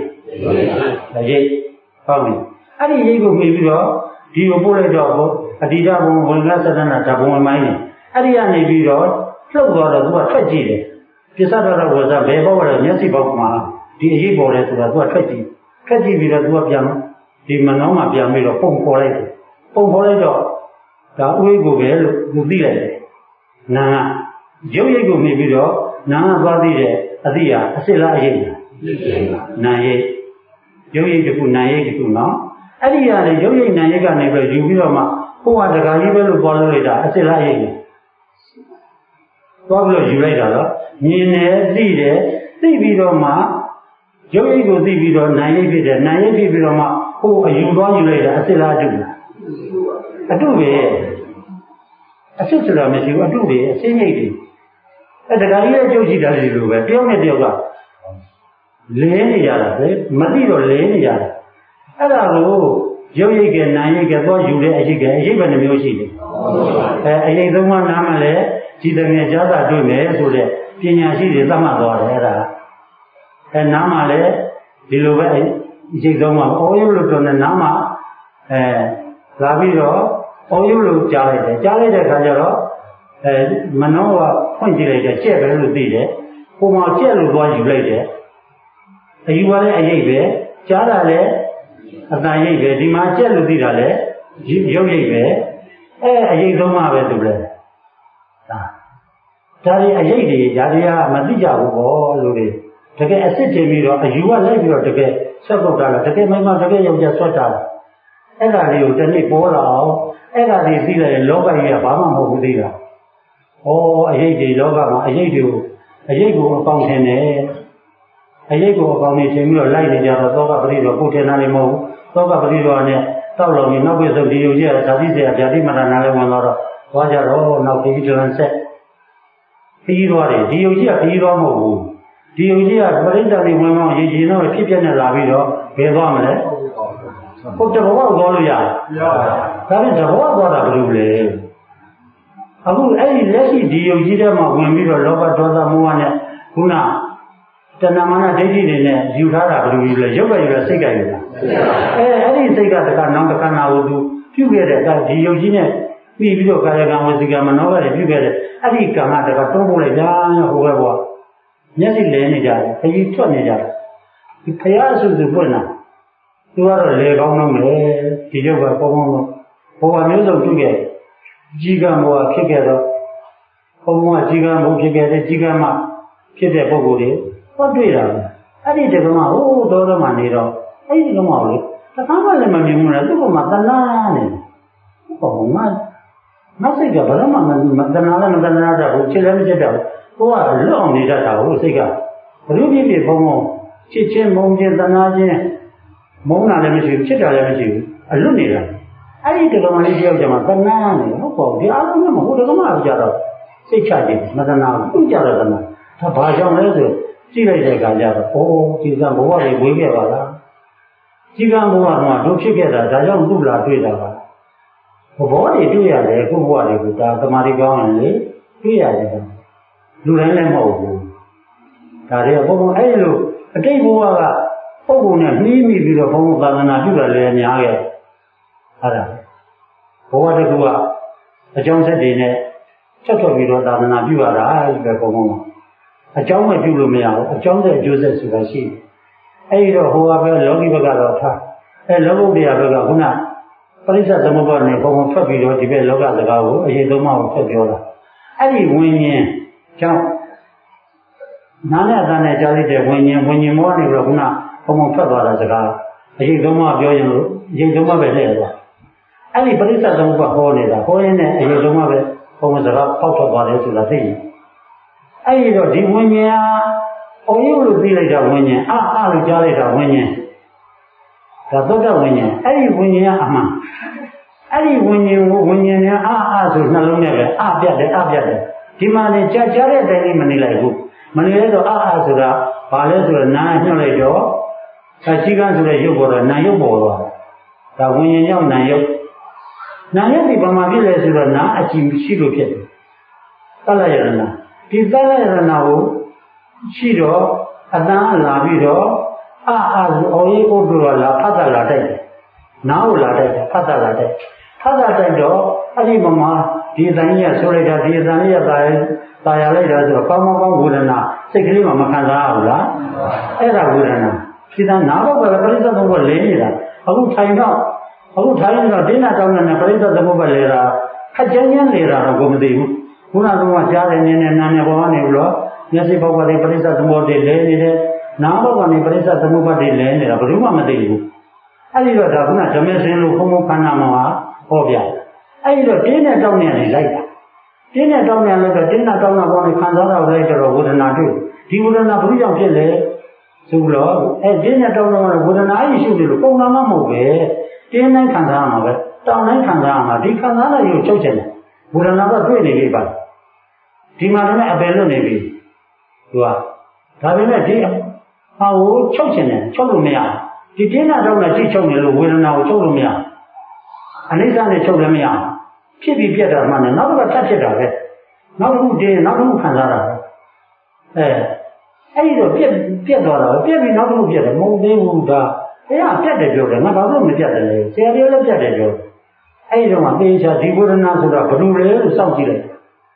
[SPEAKER 1] ဟုတ်ပြီအဲ့ဒီရိပ်ကိုမှီပြီးတော့ဒီကိုပို့လိုက်တော့အတိဒဘုံဝင်ကသတ္တနာဓာဘုံဝင်မိုင်းနေအဲ့ဒီကနေပြီးတော့လှုပ်သွားတော့သူကထွက်ကြည့်တယ်ပြစ္ဆဒရဝဇ္ဇဘယ်ဘောလဲမျက်စိဘောက်မှာဒီအရေးပေါ်လဲဆိုတော့သူကထွက်ကြည့်ပြီးတော့သူကပြန်ဒီမနှောင်းမှာပြန်ပြီးတော့ပုံခေါ်လိုက်တယ်ပုံခေါ်လိုက်တော့ဒါဥိကိုပဲလို့သူသိလိုက်တယ်နာကရုပ်ရိပ်ကိုမှီပြီးတော့နာကသွားသိတဲ့အသိဟာအစ်စ်လားအရေးလားနာရိပ်ရုပ်ရိပ်တစ်ခုနာရိပ်တစ်ခုနော်အဲ့ဒီရတယ်ရုပ်ရိပ်နာရိပ်ကနေပြီးယူပြီးတော့မှဟိုကဒကာကြီးပဲလို့ပြောလို့လိုက်တာအစ်စ်လားအရေးလားသွားပြီးတော့ယူလိုက်တာတော့မြင်တယ်သိတယ်သိပြီးတော့မှရုပ်ရိပ်ကိုသိပြီးတော့နာရိပ်ဖြစ်တယ်နာရိပ်ဖြစ်ပြီးတော့မှဟိုအယူသွားယူလိုက်တာအစ်စ်လားအတုလားအတုပဲအစ်စ်ဆိုတာမရှိဘူးအတုပဲအစင်းရိပ်တွေအဲ့ဒကာကြီးရဲ့ကြုတ်ကြည့်တာလေလိုပဲတယောက်နဲ့တယောက်ကလဲနေရတာပဲမသိတော့လဲနေရတာအဲ့ဒါကိုရုပ်ရိပ်ကနာရိပ်ကတော့ယူတဲ့အရိပ်ကအရိပ်ပဲနှမျိုးရှိတယ်အရိပ်သုံးပါးနားမှလည်းဒီတငယ်ကြားတာတွေ့မယ်ဆိုတဲ့ပညာရှိတွေသတ်မှတ်သွားတယ်အဲ့ဒါနားမှလည်းဒီလိုပဲအရိပ်သုံးပါးအော်ရုပ်လို့ပြောနေနားမှလာပြီးတော့အော်ရုပ်လို့ကြားလိုက်တယ်ကြားလိုက်တဲ့အခါကျတော့မနှောကဖွင့်ကြည့်လိုက်တယ်ကြက်ပဲလို့သိတယ်ပုံမှာကြက်လို့သွားယူလိုက်တယ်အယူပါလဲအရိပ်ပဲကြားတာလဲအတန်ရိပ်ပဲဒီမှာကြက်လို့သိတာလဲရုပ်ရိပ်ပဲအရိပ်သုံးပါပဲသူလဲဒါတွေအရိပ်တွေဓာတွေကမသိကြဘူးပေါ့လူတွေတကယ်အစ်စ်တင်ပြီးတော့အယူကလိုက်ပြီးတော့တကယ်ဆက်ပုတ်တာလားတကယ်မိမတကယ်ယောက်ျားဆွတ်တာလားအဲ့ဒါတွေကိုတစ်နေ့ပေါ်လာအောင်အဲ့ဒါတွေသိလိုက်ရင်လောကကြီးကဘာမှမဟုတ်ဘူးသိတာအရိပ်တွေလောကမှာအရိပ်ကိုအကောင်းထင်တယ်အရိပ်ကိုအကောင်းနေချိန်ပြီးတော့လိုက်နေကြတော့သောကပရိတော်ကိုထင်တာလည်းမဟုတ်ဘူးသောကပရိတော်နဲ့တောက်လုံးပြီးနောက်ပြည့်စုံဒီယုံကြီးကဇာတိစေဗျာတိမရဏလည်းဝင်တော့သွားကြတော့နောက်ဒီကြံဆက်ပြီးသွားတယ်ဒီယုံကြီးကပြီးသွားမဟုတ်ဘူးဒီယုံကြီးကပရိသတ်တွေဝင်အောင်ရည်ရည်တော့ဖြစ်ပြနေလာပြီးတော့ဘယ်သွားမလဲဟုတ်တယ်ဘောသွားလို့ရတယ်ဒါပေမဲ့တဘောသွားတာဘယ်လိုလဲအခုအဲ့ဒီလက်ရှိဒီယုံကြီးထဲမှာဝင်ပြီးတော့လောဘဒေါသမောဟနဲ့ခုနတဏမာနဒိဋ္ဌိတွေနဲ့ယူထားတာဘယ်လိုယူလဲရုပ်ကယူလဲစိတ်ကယူလားအဲ့ဒီစိတ်ကတခါနောက်တခါနာကိုသူပြုခဲ့တဲ့အခါဒီယုံကြီးနဲ့ပြီးပြီးတော့ကာယကံဝစီကံမနောကတွေပြုခဲ့တဲ့အဲ့ဒီကံကတခါတွန်းပို့လိုက်ကြဟိုဘက်ဘောမျက်စိလဲနေကြတယ်ခရီးထွက်နေကြတယ်ဒီဖရာအစုစုပွင့်လာသူကတော့လေကောင်းတော့မယ်ဒီရုပ်ကပေါင်းပေါင်းတော့ဘဝမျိုးစုံပြုခဲ့ကြီးကံဘဝဖြစ်ခဲ့တော့ဘုံကကြီးကံဘုံဖြစ်ခဲ့တဲ့ကြီးကံမှဖြစ်တဲ့ပုဂ္ဂိုလ်တွေဟောတွေ့တာပဲအဲ့ဒီတက္ကမဟိုးတော်တော်မှနေတော့အဲ့ဒီကမလေတခါမှလည်းမမြင်ဘူးလားသူ့ကမှတနာနေဟုတ်ပါဘူးမစိတ်ကဘာမှမတနာလည်းမတနာတော့ဘူးချစ်လည်းမချစ်တော့ကိုကလွတ်အောင်နေတတ်တာဟုတ်စိတ်ကဘလို့ပြည့်ပြည့်ဘုံဘုံချစ်ချင်းမုန်းချင်းတနာချင်းမုန်းတာလည်းမရှိဘူးချစ်တာလည်းမရှိဘူးအလွတ်နေတာအဲ့ဒီတက္ကမလေးတယောက်ကျမှတနာနေဟုတ်ပါဘူးဒီအားလုံးကမဟုတ်တက္ကမကြတော့စိတ်ချခြင်းမတနာဘူးသူကြတော့တနာဒါဘာကြောင့်လဲဆိုကြည့်လိုက်တဲ့အခါကျတော့ဒီကဘဝတွေဝေးခဲ့ပါလားကြီးကံဘဝမှာတို့ဖြစ်ခဲ့တာဒါကြောင့်ခုလာတွေ့တာပါဘောတွေတွေ့ရတယ်ခုဘဝတွေကဒါသမာဓိကောင်းရင်လေတွေ့ရတယ်လူတိုင်းလည်းမဟုတ်ဘူးဒါတွေကဘုံဘုံအဲ့လိုအတိတ်ဘဝကပုဂ္ဂိုလ်နဲ့နှီးမိပြီးတော့ဘုံဘုံသာသနာပြုတာလည်းများခဲ့အဲ့ဒါဘဝတစ်ခုကအကြောင်းဆက်တွေနဲ့ချက်ထွက်ပြီးတော့သာသနာပြုရတာအဲ့ဒီပဲဘုံဘုံအကြောင်းမပြုလို့မရဘူးအကြောင်းနဲ့အကျိုးဆက်ဆိုတာရှိတယ်အဲ့ဒီတော့ဟိုကပဲလောကီဘက်ကတော့ထားလောကုတ္တရာဘက်ကခုနပရိစ္ဆေသမုပ္ပါဒ်နဲ့ဘုံဘုံထွက်ပြီးတော့ဒီဘက်လောကစကားကိုအရေးသုံးပါးကိုဆက်ပြောတာအဲ့ဒီဝိညာဉ်ကြောင့်နာနဲ့အတန်နဲ့ကြားလိုက်တဲ့ဝိညာဉ်မောကနေပြီးတော့ခုနဘုံဘုံထွက်သွားတာစကားအရေးသုံးပါးပြောရင်လို့အရေးသုံးပါးပဲလှည့်သွားအဲ့ဒီပရိစ္ဆေသမုပ္ပါဒ်ဟောနေတာဟောရင်းနဲ့အရေးသုံးပါးပဲဘုံဘုံစကားပေါက်ထွက်သွားတယ်ဆိုတာသိရင်အဲ့ဒီတော့ဒီဝိညာဉ်အယုလို့သိလိုက်တာဝိညာဉ်အာလို့ကြားလိုက်တာဝိညာဉ်ဒါသုတ္တဝိညာဉ်အဲ့ဒီဝိညာဉ်ကအမှန်အဲ့ဒီဝိညာဉ်ကိုဝိညာဉ်နဲ့အာဆိုနှလုံးနဲ့ပဲပြတ်တယ်ဒီမှာနေကြားတဲ့အတိုင်းလေးမနေလိုက်ဘူးမနေလဲတော့အာဆိုတာဘာလဲဆိုတော့နာညှို့လိုက်တော့ရှိကန်းဆိုတဲ့ရုပ်ပေါ်တော့နာရုပ်ပေါ်သွားတာဒါဝိညာဉ်ရောက်နာရုပ်ဒီဘာမှဖြစ်လဲဆိုတော့နာအကြည့်ရှိလို့ဖြစ်တယ်သလယရဏဒီသလယရဏကိုရှိတော့အတန်းလာပြီးတော့ဆိုအော်ရေးဥပ္ပရောလာဖတ်တာလာတိုက်တယ်နားကိုလာတိုက်တယ်ဖတ်တာလာတိုက်တော့အဲ့ဒီမှာဒီအတိုင်းကြီးဆိုလိုက်တာဒီအတိုင်းကြီးတာရလိုက်တာဆိုတော့ကောင်းဝေဒနာစိတ်ကလေးမှမခံစားရဘူးလားအဲ့ဒါဝေဒနာဒီသားနားတော့ပဲပရိစ္ဆေသမုပ္ပါဒ်လဲနေတာအခုထိုင်တော့ဒိနာတောင်းတဲ့ပရိစ္ဆေသမုပ္ပါဒ်လဲတာခက်ကြမ်းလဲတာတော့ကိုမသိဘူးခုနကကြားတယ်နေနာနေပေါ်ကနေပြီးတော့မျက်စိဘောကနေပရိစ္ဆေသမုပ္ပါဒ်လဲနေတယ်နာဘောကနေပရိစ္ဆေသမုပ္ပါဒ်လဲနေတာဘယ်သူမှမသိဘူးအဲ့ဒီတော့ဒါကဓမ္မစင်လို့ဘုံဘုံခန္ဓာမှာဟောပြအဲ့ဒီတော့တင်းနဲ့တောင်းနေလိုက်တာတင်းနဲ့တောင်းနေလိုက်တော့တင်းနဲ့တောင်းတာပေါ်နေခံစားတော့လိုက်တော့ဝေဒနာတွေ့ဒီဝေဒနာဘုရားဖြစ်လေဆိုတော့တင်းနဲ့တောင်းတော့ဝေဒနာကြီးရှိတယ်လို့ပုံနာမှမဟုတ်ပဲတင်းတိုင်းခံစားရမှာပဲတောင်းတိုင်းခံစားရမှာဒီခံစားတဲ့ရုပ်ချုပ်ချင်တယ်ဝေဒနာကတွေ့နေပြီပါဒီမှာလည်းအပယ်လွတ်နေပြီသူကဒါပေမဲ့ဒီဟာကိုချုပ်ချင်တယ်ချုပ်လို့မရဒီတင်းနဲ့တောင်းတဲ့ကြည့်ချုပ်နေလို့ဝေဒနာကိုချုပ်လို့မရအနိစ္စနဲ့ချုပ်လည်းမရဖြစ်ပြီးပြတ်တာမှလည်းနောက်တစ်ခါထပ်ဖြစ်တာပဲနောက်တစ်ခုတင်းနောက်တစ်ခုခံစားတာပဲအဲ့ဒီတော့ပြတ်သွားတာပြတ်ပြီးနောက်တစ်ခုပြတ်တယ်မဟုတ်သေးဘူးဒါတရားပြတ်တယ်ပြောတယ်ငါဘာလို့မပြတ်တယ်လဲဆရာပြောလည်းပြတ်တယ်ပြောအဲ့ဒီတော့မှသေချာဒီဝေဒနာဆိုတာဘယ်လိုလဲလို့စောင့်ကြည့်လိုက်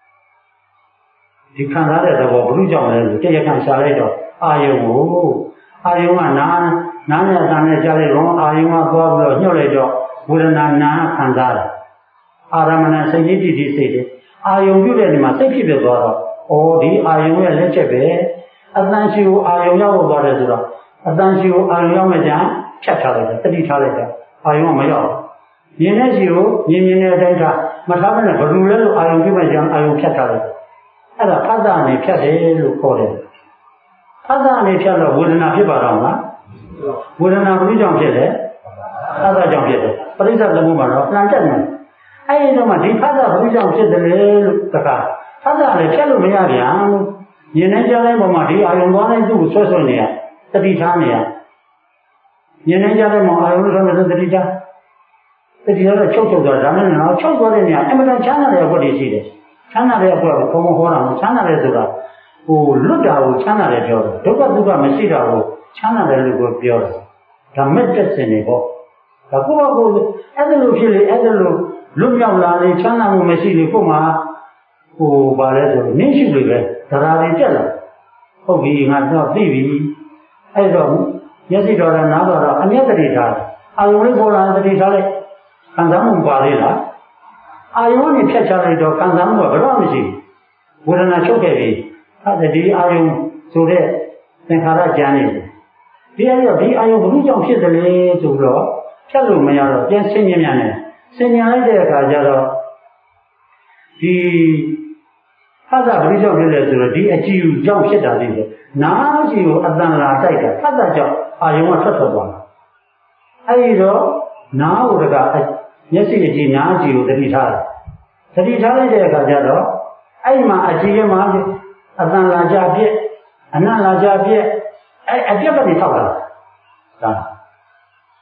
[SPEAKER 1] ဒီခံစားတဲ့သဘောဘယ်လိုကြောင့်လဲလို့တရားခံရှာလိုက်တော့အာယုံကနာနဲ့အတန်နဲ့ကြားလိုက်တော့အာယုံကသွားပြီးတော့ညှို့လိုက်တော့ဝေဒနာနာခံစားတယ်အာရမဏစိတ်ကြီးတည်စိတ်တယ်အာယုံပြုတဲ့နေမှာစိတ်ဖြစ်သွားတော့ဒီအာယုံရဲ့လက်ချက်ပဲအတန်ရှိကိုအာယုံရောက်သွားတယ်ဆိုတော့အတန်ရှိကိုအာယုံရောက်မှကြဖြတ်ထားလိုက်တယ်တတိထားလိုက်တယ်အာယုံကမရောက်မြင်တဲ့ရှိကိုမြင်တဲ့အတိုင်းထားမထားဘဲနဲ့ဘယ်လိုလဲလို့အာယုံပြုမှကြအာယုံဖြတ်ထားလိုက်အဲ့ဒါဖတ်တာနဲ့ဖြတ်တယ်လို့ခေါ်တယ်ဖတ်တာနဲ့ဖြတ်တော့ဝေဒနာဖြစ်ပါတော့မလားဝေဒနာဘယ်လိုကြောင့်ဖြစ်လဲဖတ်တာကြောင့်ဖြစ်တယ်ပရိစ္ဆေသမုပ္ပါဒ်မှာတော့ပြန်တက်နေအဲ့ဒီတော့မှဒီဖတ်တာဘယ်လိုကြောင့်ဖြစ်တယ်လို့တခါဖတ်တာလည်းဖြတ်လို့မရပြန်မြင်နေကြတဲ့ပုံမှာဒီအာယုံသွားတိုင်းသူ့ကိုဆွဲနေရတတိထားနေရမြင်နေကြတဲ့ပုံအာယုံလို့ဆိုတဲ့တတိထားတော့ချုပ်သွားဒါနဲ့တော့ချုပ်သွားတဲ့နေရာအမှန်တန်ချမ်းသာတဲ့ဘုရားရှိတယ်ချမ်းသာတဲ့ဘုရားကိုဘုံဘုံဟောတာမချမ်းသာတယ်ဆိုတာလွတ်တာကိုချမ်းသာတယ်ပြောတယ်ဒုက္ခဒုက္ခမရှိတာကိုချမ်းသာတယ်လို့ပြောတယ်ဒါမဲ့တက်စင်နေပေါ့ဒါကိုယ့်ကိုအဲ့ဒါလိုဖြစ်လေအဲ့ဒါလိုလွတ်မြောက်လာလေချမ်းသာမှုမရှိလေကို့မှာပါလဲဆိုနင်းရှိလေပဲသရာတွေတက်လာဟုတ်ပြီငါတော့သိပြီအဲ့တော့မျက်စိတော်နဲ့နားတော်တော့အမျက်တတိထားအာယုံလေးပေါ်လာတတိထားလိုက်ခံစားမှုပါလေလားအာယုံနဲ့ဖြတ်ချလိုက်တော့ခံစားမှုကဘယ်တော့မရှိဘူးဝေဒနာချုပ်ခဲ့ပြီအဲ့ဒီအာယုံဆိုတဲ့သင်္ခါရကြမ်းနေတယ်ဒီအာယုံဘယ်လိုကြောင့်ဖြစ်တယ်လဲဆိုတော့ဖြတ်လို့မရတော့ပြန်ဆင်းမြင်မြန်တယ်ဆင်ညာလိုက်တဲ့အခါကျတော့ဒီဖတ်တာဘယ်လိုကြောင့်ဖြစ်လဲဆိုတော့ဒီအကြည့်ကြောင့်ဖြစ်တာလေးပဲနားရှိကိုအတန်လာတိုက်တာဖတ်တာကြောင့်အာယုံကထွက်သွားတာအဲဒီတော့နားကိုတကမျက်စိအကြည့်နားအကြည့်ကိုတတိထားတယ်တတိထားလိုက်တဲ့အခါကျတော့အဲ့မှာအကြည့်ရမှာအတန်လာကြပြက်အနံ့လာကြပြက်အပြက်ကနေထောက်လာဒါ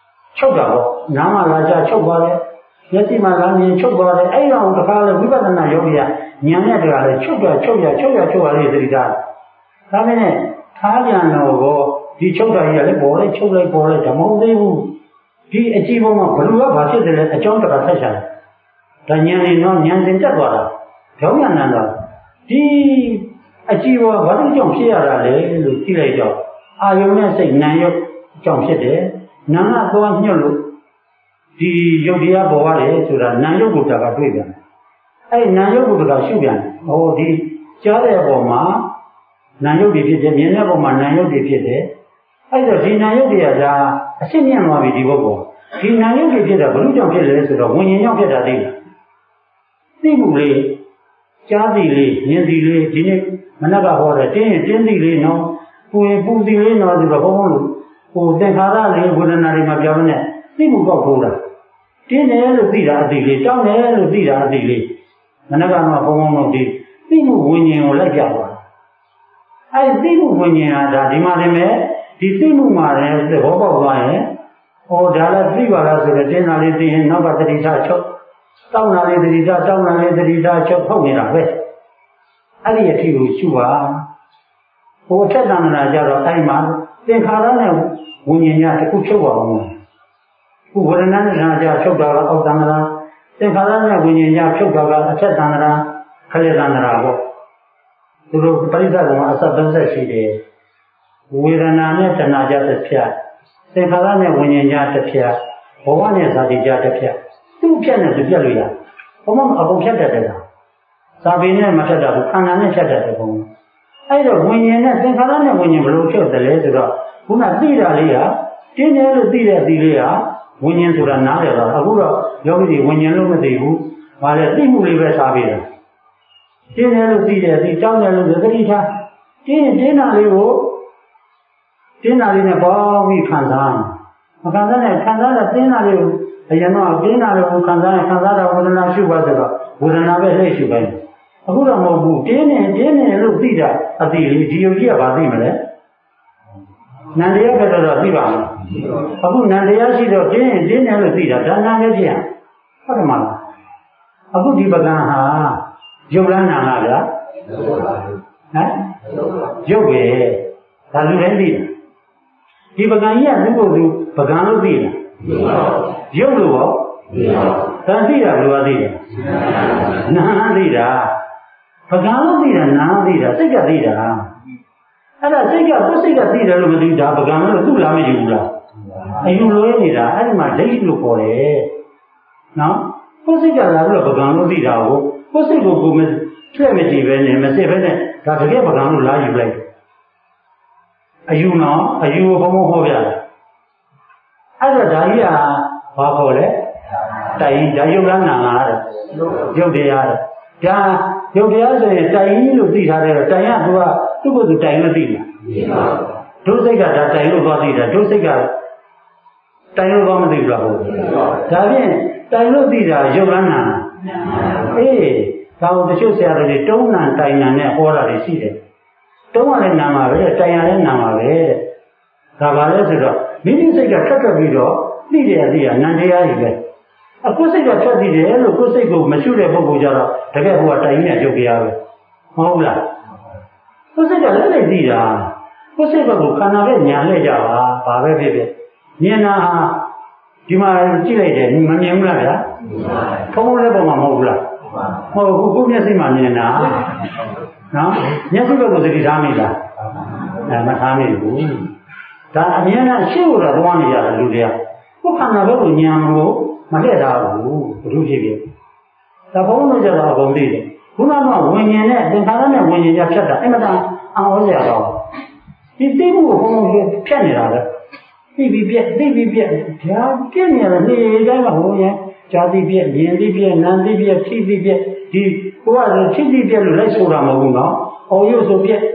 [SPEAKER 1] ချုပ်တာပေါ့နားမှာလာကြချုပ်သွားတယ်မျက်စိမှာလာမြင်ချုပ်သွားတယ်အဲ့တော့တစ်ခါလေဝိပဿနာယောဂီကဉာဏ်နဲ့တကလည်းချုပ်ရလေးသတိထားဒါပေမဲ့ထားကြံတော့ဒီချုပ်တာကြီးကလည်းပေါ်လိုက်ချုပ်လိုက်ပေါ်လိုက်ဒါမဟုတ်သေးဘူးဒီအကြည့်ပေါ်မှာဘလူကဘာဖြစ်တယ်လဲအကြောင်းတခါဆက်ချင်တယ်ဒါဉာဏ်နဲ့တော့ဉာဏ်စင်တက်သွားတာကြောင်းဉာဏ်တော့ဒီအကြည့်ပေါ်ဘာလို့ကြောင့်ဖြစ်ရတာလဲလို့ကြည့်လိုက်တော့အာယုံနဲ့စိတ်နာယုတ်ကြောင့်ဖြစ်တယ်နာကသွားညှို့လို့ဒီယုတ်တရားပေါ်ရတယ်ဆိုတာနာယုတ်ကိုတကတွေ့ပြန်အဲ့နာယုတ်ကိုတကရှုပြန်ဟောဒီကြားတဲ့အပေါ်မှာနာယုတ်တွေဖြစ်တယ်မြင်တဲ့ပုံမှာနာယုတ်တွေဖြစ်တယ်အဲ့တော့ဒီနာယုတ်တွေကဒါအရှင်းမြင်သွားပြီဒီဘုတ်ပေါ်ဒီနာယုတ်တွေဖြစ်တာဘယ်လိုကြောင့်ဖြစ်လဲဆိုတော့ဝิญဉ်ကြောင့်ဖြစ်တာသိလားသိမှုလေးကြားစီလေးမြင်စီလေးဒီနေ့မနက်ကဟောတယ်တင်းရင်တင်းစီလေးနော်ပူရင်ပူစီလေးနော်ဆိုတော့ဘုံဘုံလို့ဟိုသင်္ခါရလေးဝေဒနာတွေမှာပြောင်းနေသိမှုပေါက်ထိုးတာတင်းတယ်လို့သိတာအသိလေးတောင်းတယ်လို့သိတာအသိလေးမနက်ကတော့ဘုံဘုံလို့ဒီသိမှုဝิญဉ်ကိုလိုက်ပြသွားအဲ့သိမှုဝิญဉ်ဟာဒါဒီမှာနေမဲ့ဒီသိမှုမှာလည်းသဘောပေါက်သွားရင်ဟောဒါလည်းသိပါလားဆိုတော့တင်းတာလေးသိရင်နောက်ကတတိထားချုပ်တောင်းတာလေးတတိထားတောင်းတာလေးတတိထားချုပ်ဖောက်နေတာပဲအဲ့ဒီအထီကိုရှုပါဟိုထက်တန်တာကြတော့အဲ့မှာသင်္ခါရနဲ့ဝิญဉ်များတစ်ခုချုပ်ပါအောင်ခုဝေဒနာနဲ့နာကြချုပ်တာကအောက်တန်တာသင်္ခါရနဲ့ဝิญဉ်များချုပ်တာကအထက်တန်တာခရတန်တာပေါ့သူတို့ပရိစ္ဆေကအစ30ရှိတယ်ဝေဒနာနဲ့တဏှာကြတစ်ဖြတ်သင်္ခါရနဲ့ဝิญဉ်များတစ်ဖြတ်ဘဝနဲ့ဇာတိကြတစ်ဖြတ်သူ့ဖြတ်နဲ့သူပြတ်လို့ရဘုံမအကုန်ဖြတ်တတ်တယ်လားဇာပေနဲ့မဖြတ်တတ်ဘူးခန္ဓာနဲ့ဖြတ်တတ်တယ်ဘုံအဲ့တော့ဝิญဉ်နဲ့သင်္ခါရနဲ့ဝิญဉ်ဘယ်လိုဖြတ်တယ်လဲဆိုတော့ခုနသိတာလေးကတင်းတယ်လို့သိတဲ့အသိလေးကဝิญဉ်ဆိုတာနားလည်တော့အခုတော့ယောဂီတွေဝิญဉ်လို့မသိဘူးဘာလဲသိမှုလေးပဲထားပေးတာတင်းတယ်လို့သိတယ်သိတောင်းတယ်လို့သတိထားတင်းတာလေးကိုတင်းတာလေးနဲ့ပေါင်းပြီးခံစားမခံစားနဲ့ခံစားတဲ့တင်းတာလေးကိုအရင်တော့တင်းတာလေးကိုခံစားရင်ခံစားတဲ့ဝေဒနာရှုပါဆိုတော့ဝေဒနာပဲလှည့်ရှုပိုင်းအခုတော့မဟုတ်ဘူးတင်းနေလို့သိတာအသိလေးဒီယုတ်ကြီးကဘာသိမလဲနန္တရားပဲတော့သိပါမယ်အခုနန္တရားရှိတော့တင်းနေလို့သိတာဒါနာပဲဖြစ်ရဟုတ်တယ်မလားအခုဒီပကံဟာယုတ်လားနာလားဗျာဟမ်ယုတ်ပဲဒါလူတိုင်းသိတယ်ဒီပကံကြီးကလူကိုလူပကံလို့သိတယ်ယုတ်လို့ရောဒါသိတာဘယ်လိုသိတယ်နာသိတာပကံလို့သိတာနာသိတာစိတ်ကသိတာအဲ့ဒါစိတ်ကကိုယ်စိတ်ကသိတယ်လို့မသိတာပကံလို့သူ့လားမယူဘူးလားအယူလွဲနေတာအဲ့ဒီမှာဒိဋ္ဌိလို့ခေါ်တယ်နော်ကိုယ်စိတ်ကလာပြီးတော့ပကံလို့သိတာကိုကိုယ်စိတ်ကိုကိုယ်မဆွဲမကြည့်ပဲနဲ့မစစ်ပဲနဲ့ဒါတကယ်ပကံလို့လာယူလိုက်အယူနော်အယူကိုဘုံဘုံဟောပြတယ်အဲ့တော့ဒါကြီးကဘာခေါ်လဲတိုင်ဒါယုတ်လားနာလားတဲ့ယုတ်တရားတဲ့ဒါယုတ်တရားဆိုရင်တိုင်လို့သိထားတယ်တိုင်ကသူကသူ့ကိုယ်သူတိုင်လို့သိတယ်ဒုစိတ်ကဒါတိုင်လို့သွားသိတာဒုစိတ်ကတိုင်လို့သွားမသိဘူးလားဟုတ်ဒါဖြင့်တိုင်လို့သိတာယုတ်လားနာအေးဒါကိုတချို့ဆရာတွေတုံးနံတိုင်နံနဲ့ဟောတာတွေရှိတယ်တုံးရတဲ့နာမှာပဲတိုင်ရတဲ့နာမှာပဲတဲ့ဒါပါလဲဆိုတော့မိမိစိတ်ကထွက်ပြီးတော့သိတယ်အသိကနံတရားကြီးပဲအခုစိတ်ကထွက်သိတယ်လို့ကိုယ်စိတ်ကိုမရှုတဲ့ပုဂ္ဂိုလ်ကြတော့တကယ်ဟိုကတိုင်နဲ့ရုပ်တရားပဲမဟုတ်လားကိုယ်စိတ်ကလည်းသိတာကိုယ်စိတ်ကခန္ဓာပဲညာလဲကြပါဘာပဲဖြစ်ဖြစ်မြင်တာဟာဒီမှာကြည့်လိုက်တယ်မမြင်ဘူးလားဗျာဘုံဘုံလည်းပုံမှာမဟုတ်ဘူးလားမဟုတ်ဘူးကိုယ်မျက်စိမှာမြင်တာနော်မျက်စိဘက်ကိုသတိထားမိလားမထားမိဘူးဒါအမြဲတမ်းရှေ့ကိုတော့သွားနေရတယ်လူတွေကကိုယ်ခန္ဓာဘက်ကိုညာလို့မလှည့်တာဘူးဘုရုဖြစ်ဖြစ်ဒါဘုံလို့ကြတော့အကုန်သိတယ်ခုနကဝิญဉ်နဲ့သင်္ခါရနဲ့ဝิญဉ်ကြဖြတ်တာအမှန်တန်အောင်ဟောရတော့ဒီသိမှုကိုဘုံဖြတ်နေတာပဲသိပြီးပြက်ဒါပြက်နေတယ်နေတိုင်းမှာဟိုရင်ဇာတိပြက်မြင်သိပြက်နာမ်သိပြက်သိသိပြက်ဒီကိုကသိသိပြက်လို့လိုက်ဆိုတာမဟုတ်ဘူးနော်အော်ရုပ်ဆိုပြက်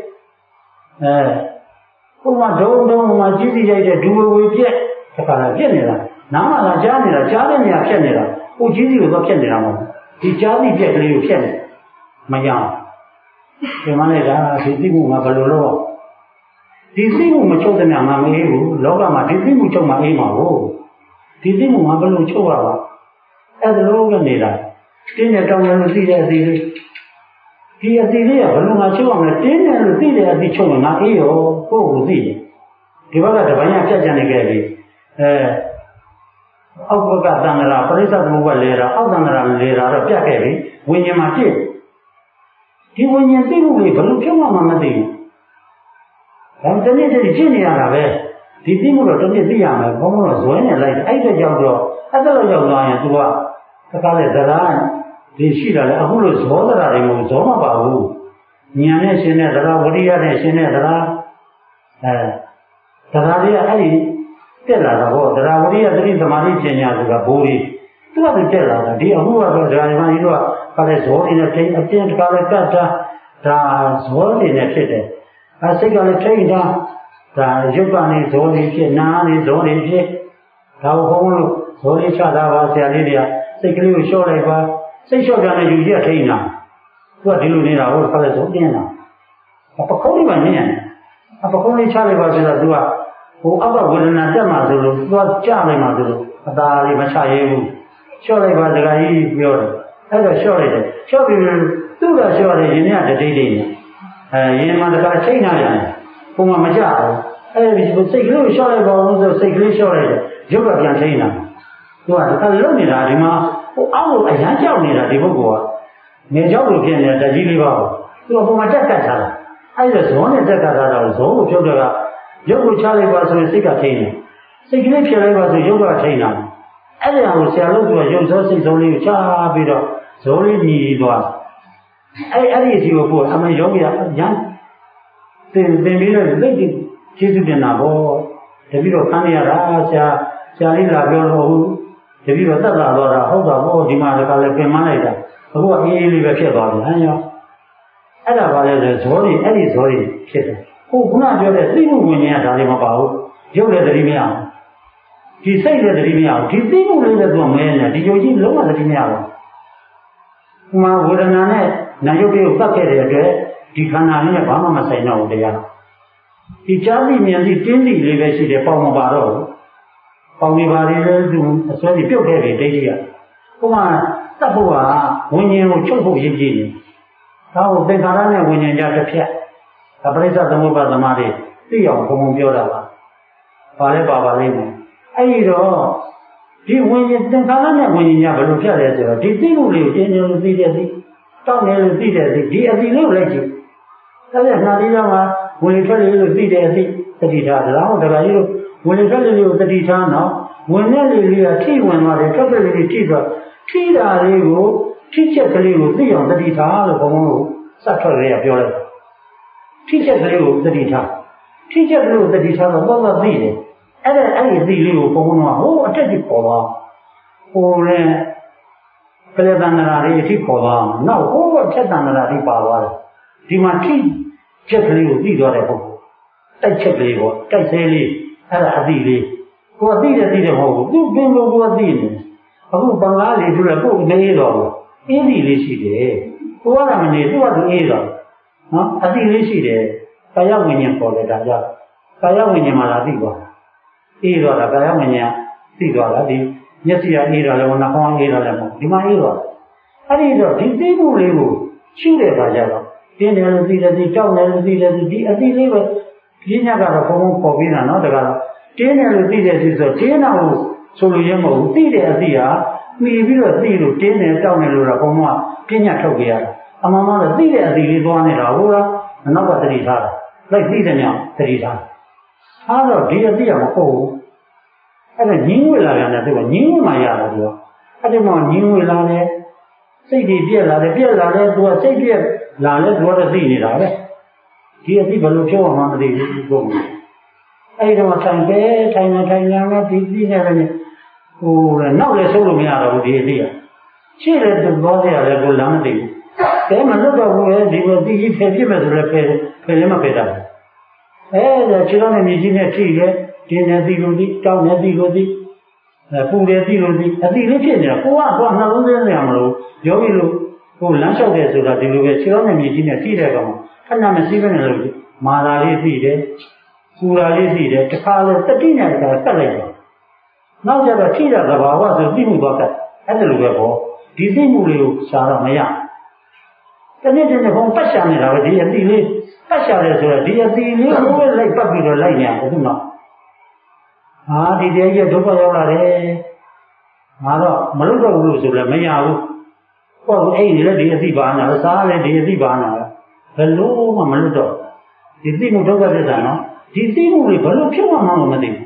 [SPEAKER 1] ဟိုမှာဒုံမှာကြီးစီရိုက်တဲ့ဒူဝေပြက်တခါလာပြက်နေတာနားမှာလာကြားနေတာကြားတဲ့နေရာဖြတ်နေတာဟိုကြီးစီကိုတော့ဖြတ်နေတာမဟုတ်ဒီကြားသိပြက်ကလေးကိုဖြတ်နေမရအောင်ဒီမှာလည်းဒါဒီသိမှုမှာဘယ်လိုလုပ်ဒီသိမှုမချုပ်တဲ့ညမှာမအေးဘူးလောကမှာဒီသိမှုချုပ်မှအေးမှာဟုတ်ဒီသိမှုမှာဘယ်လိုချုပ်ရပါအဲ့ဒါလိုပဲနေတာတင်းနဲ့တောင်းတယ်လို့သိတဲ့အသိလေးဒီအသိလေးကဘယ်လိုမှချုပ်ရမလဲတင်းတယ်လို့သိတဲ့အသိချုပ်ရင်ငါအေးရောကိုယ့်ကိုသိတယ်ဒီဘက်ကတပိုင်းကပြတ်ကြနေခဲ့ပြီအောက်ဘက်ကသံဃာပရိစ္ဆေသမုပ္ပါလေတာအောက်သံဃာလေတာတော့ပြတ်ခဲ့ပြီဝိညာဉ်မှာဖြစ်ဒီဝိညာဉ်သိမှုလေးဘယ်လိုဖြစ်မှမသိဘူးဒါတနေ့တည်းရှင်းနေရတာပဲဒီသိမှုတော့တနေ့သိရမယ်ဘုံဘုံတော့ဇွဲနေလိုက်အဲ့ဒါကြောင့်တော့အဲ့ဒါတော့ရောက်သွားရင် तू ကတခါလေဇရာဒီရှိတာလေအခုလို့ဇောသရာတွေမဟုတ်ဇောမပါဘူးဉာဏ်နဲ့ရှင်းတဲ့ဇရာဝိရိယနဲ့ရှင်းတဲ့ဇရာဇရာတွေကအဲ့ဒီတက်လာတာဟောဇရာဝိရိယသတိသမာဓိပညာဆိုတာဘိုးကြီးသူကတက်လာတာဒီအခုကတော့ဇရာမကြီးတို့ကလည်းဇောနေနဲ့ထိအပြင်းတခါလေတတ်တာဒါဇောနေနဲ့ဖြစ်တယ်စိတ်ကလည်းထိတာဒါရုပ်ကနေဇောနေဖြစ်နာနေဇောနေဖြစ်ဒါဘုံလို့ဇောနေချတာပါဆရာလေးတွေကစိတ်ကလေးကိုလျှော့လိုက်ပါစိတ်လျှော့ကြတဲ့ယူကြီးကထိနေတာသူကဒီလိုနေတာဟုတ်ခါလဲဇောတင်းတာပခုံးလေးမှနင်းရတယ်ပခုံးလေးချလိုက်ပါဆိုတော့သူကဟိုအဘဝေဒနာတက်မှဆိုလို့သူကကြားလိုက်မှဆိုလို့အသာလေးမချရဲဘူးလျှော့လိုက်ပါစကားကြီးပြောတယ်အဲ့တော့လျှော့လိုက်တယ်လျှော့ပြီးသူ့ကလျှော့တယ်ရင်ကတတိတ်နေရင်မှတခါချိန်လာရတယ်ဘုံကမကြဘူးအဲဒီစိတ်ကလေးကိုလျှော့လိုက်ပါဦးဆိုစိတ်ကလေးလျှော့လိုက်တယ်ရုပ်ကပြန်ချိန်လာသူကတခါလုံးနေတာဒီမှာဟိုအောက်ကိုအရန်ကြောက်နေတာဒီပုဂ္ဂိုလ်ကနေကြောက်လို့ဖြစ်နေတဲ့တကြီးလေးပါသူကဘုံမှာတက်တက်ထားတာအဲဒီတော့ဇောနဲ့တက်တက်ထားတာဇောကိုဖြုတ်တော့ကရုပ်ကိုချလိုက်ပါဆိုရင်စိတ်ကထိနေစိတ်ကလေးဖြစ်လိုက်ပါဆိုရုပ်ကထိနေတာအဲ့ဒီဟာကိုဆရာလို့ဆိုရုပ်ဇောစိတ်ဇောလေးကိုချပြီးတော့ဇောလေးညီသွားအဲ့ဒီအစီကိုပို့အမှန်ယောဂီကရန်သင်ပြီးတော့သိတဲ့ကျေးဇူးတင်တာပေါ့တပည့်တော်ခံရတာဆရာလေးလာပြောတော့တပည့်တော်သက်သာတော့တာဟုတ်တာပေါ့ဒီမှာတခါလဲပြင်မလိုက်တာအခုကအေးအေးလေးပဲဖြစ်သွားပြီဟမ်ရောအဲ့ဒါပါလဲဆိုဇောတွေအဲ့ဒီဇောတွေဖြစ်တယ်ခုနပြောတဲ့သိမှုဝင်ညာဒါတွေမပါဘူးရုပ်လည်းသတိမရဘူးဒီစိတ်လည်းသတိမရဘူးဒီသိမှုလေးလည်းသူကမဲနေဒီယုံကြည်လုံးဝသတိမရဘူးဒီမှာဝေဒနာနဲ့နာယုတ်တွေကိုပတ်ခဲ့တဲ့အတွက်ဒီခန္ဓာလေးနဲ့ဘာမှမဆိုင်တော့ဘူးတရားဒီကြားသိမြင်သိတင်းသိလေးပဲရှိတယ်ပေါင်မပါတော့ဘူးပေါင်နေပါလေသူအစွဲကြီးပြုတ်ခဲ့တယ်ဒိဋ္ဌိကဟိုမှာတတ်ဖို့ကဝိညာဉ်ကိုချုပ်ဖို့ရည်ကြည်နေဒါကိုသင်္ခါရနဲ့ဝိညာဉ်ကြားတစ်ဖြတ်ဒါပရိစ္ဆေသမုပ္ပါသမားတွေသိအောင်ဘုံဘုံပြောတာပါဘာလဲပါလိမ့်မယ်အဲ့ဒီတော့ဒီဝိညာဉ်သင်္ခါရနဲ့ဝိညာဉ်ကဘယ်လိုဖြတ်လဲဆိုတော့ဒီသိမှုလေးကိုတင်းတင်းလို့သိတဲ့သိတောက်နေလို့သိတဲ့သိဒီအသိလေးကိုလိုက်ကြည့်အဲ့ဒါနှာလေးတော့မှဝင်ထွက်လေးလို့သိတဲ့အသိတတိထားဒါတော့ဒါကြီးလို့ဝင်ထွက်လေးကိုတတိထားနော်ဝင်တဲ့လေးကထိဝင်သွားတယ်ထွက်တဲ့လေးထိသွားထိတာလေးကိုထိချက်ကလေးကိုသိအောင်တတိထားလို့ဘုံဘုံကိုစက်ထွက်လေးကပြောလိုက်ထိချက်ကလေးကိုတတိထားထိချက်ကလေးကိုတတိထားတော့တော့သိတယ်အဲ့ဒီသိလေးကိုဘုံဘုံကဟိုအတက်ကြီးပေါ်သွားဟိုလည်းကလေးတန်နာတွေအထိပေါ်သွားနောက်ဟိုကဖြတ်တန်နာတွေပါသွားတယ်ဒီမှာထိချက်ကလေးကိုသိသွားတဲ့ပုဂ္ဂိုလ်တိုက်ချက်ကလေးပေါ့တိုက်သေးလေးအဲ့ဒါအသိလေးကိုယ်သိတယ်မဟုတ်ဘူးသူပင်လို့ကိုယ်သိနေအခုပင်ကားလေးသူလည်းကိုယ်နေတော့အေးဒီလေးရှိတယ်ကိုယ်ကမနေသူကသူအေးတော့နော်အသိလေးရှိတယ်ကာယဝိညာဉ်ပေါ်လေဒါကြောင့်ကာယဝိညာဉ်မှာလာသိသွားအေးတော့တာကာယဝိညာဉ်သိသွားတာဒီမျက်စိကအေးတာလည်းနှာခေါင်းအေးတာလည်းမဟုတ်ဒီမှာအေးသွားအဲ့ဒီတော့ဒီသိမှုလေးကိုရှုတဲ့အခါကျတော့တင်းတယ်လို့သိတယ်ဒီကြောက်တယ်လို့သိတယ်ဒီအသိလေးပဲပြညာကတော့ဘုံဘုံပေါ်ပြီးတာနော်တကတော့တင်းတယ်လို့သိတယ်ဆိုတင်းတာကိုဆိုလို့ရမဟုတ်ဘူးသိတဲ့အသိဟာမှီပြီးတော့သိလို့တင်းတယ်တောက်တယ်လို့တော့ဘုံဘုံကပြညာထုတ်ကြရတယ်အမှန်မှန်တော့သိတဲ့အသိလေးသွားနေတာဟုတ်လားနောက်ကသတိထားတာလိုက်သိတဲ့ညောင်သတိထားအားတော့ဒီအသိကမဟုတ်ဘူးအဲ့ဒါညင်းဝေလာတယ်သူကညင်းဝေမှရတယ်သူကအဲ့ဒီမှာညင်းဝေလာတယ်စိတ်တွေပြက်လာတယ်သူကစိတ်ပြက်လာလဲသူကတော့သိနေတာပဲဒီအသိဘယ်လိုပြောမှမသိဘူးဘုံအဲ့တော့ထိုင်နေမှဒီသိနေတယ်ဟိုနောက်လည်းဆုံးလို့မရတော့ဘူးဒီအသိကရှေ့လည်းသူသွားကြရတယ်ကိုလမ်းမသိဘူးကဲမလွတ်တော့ဘူးလေဒီလိုသိကြီးဖယ်ပြစ်မယ်ဆိုလည်းဖယ်လည်းမဖယ်တတ်ဘူးအဲ့ဒါခြေတော်နဲ့မြေကြီးနဲ့ထိရဲဒီနဲ့သိလို့သိတောင်းနဲ့သိလို့သိပူတယ်သိလို့သိအသိလေးဖြစ်နေတာကိုကနှလုံးသွင်းနေရမလို့ယောဂီလို့ဟိုလမ်းလျှောက်တယ်ဆိုတာဒီလိုပဲခြေတော်နဲ့မြေကြီးနဲ့ထိတဲ့ကောင်ခဏမစည်းဘဲနဲ့လို့မာလာလေးသိတယ်ပူလာလေးသိတယ်တခါလဲတတိနဲ့တခါတက်လိုက်တယ်နောက်ကြတော့ထိတာသဘာဝဆိုသိမှုတော့ကအဲ့ဒါလိုပဲပေါ့ဒီသိမှုလေးကိုရှာတော့မရတနေ့တနေ့ဘုံပတ်ရှာနေတာပဲဒီအသိလေးပတ်ရှာတယ်ဆိုတော့ဒီအသိလေးကိုပဲလိုက်ပတ်ပြီးတော့လိုက်နေတယ်ဒီမှာဟာဒီတည်းကြီးဒုက္ခရောက်လာတယ်ငါတော့မလုပ်တော့ဘူးဆိုလည်းမရဘူးပေါ့အဲ့ဒီလည်းဒီအသိပါနာစားလည်းဒီအသိပါနာဘယ်လို့မှမလုပ်တော့ဒီသိမှုဒုက္ခသစ္စာနော်ဒီသိမှုတွေဘယ်လိုဖြစ်မှန်းမသိဘူး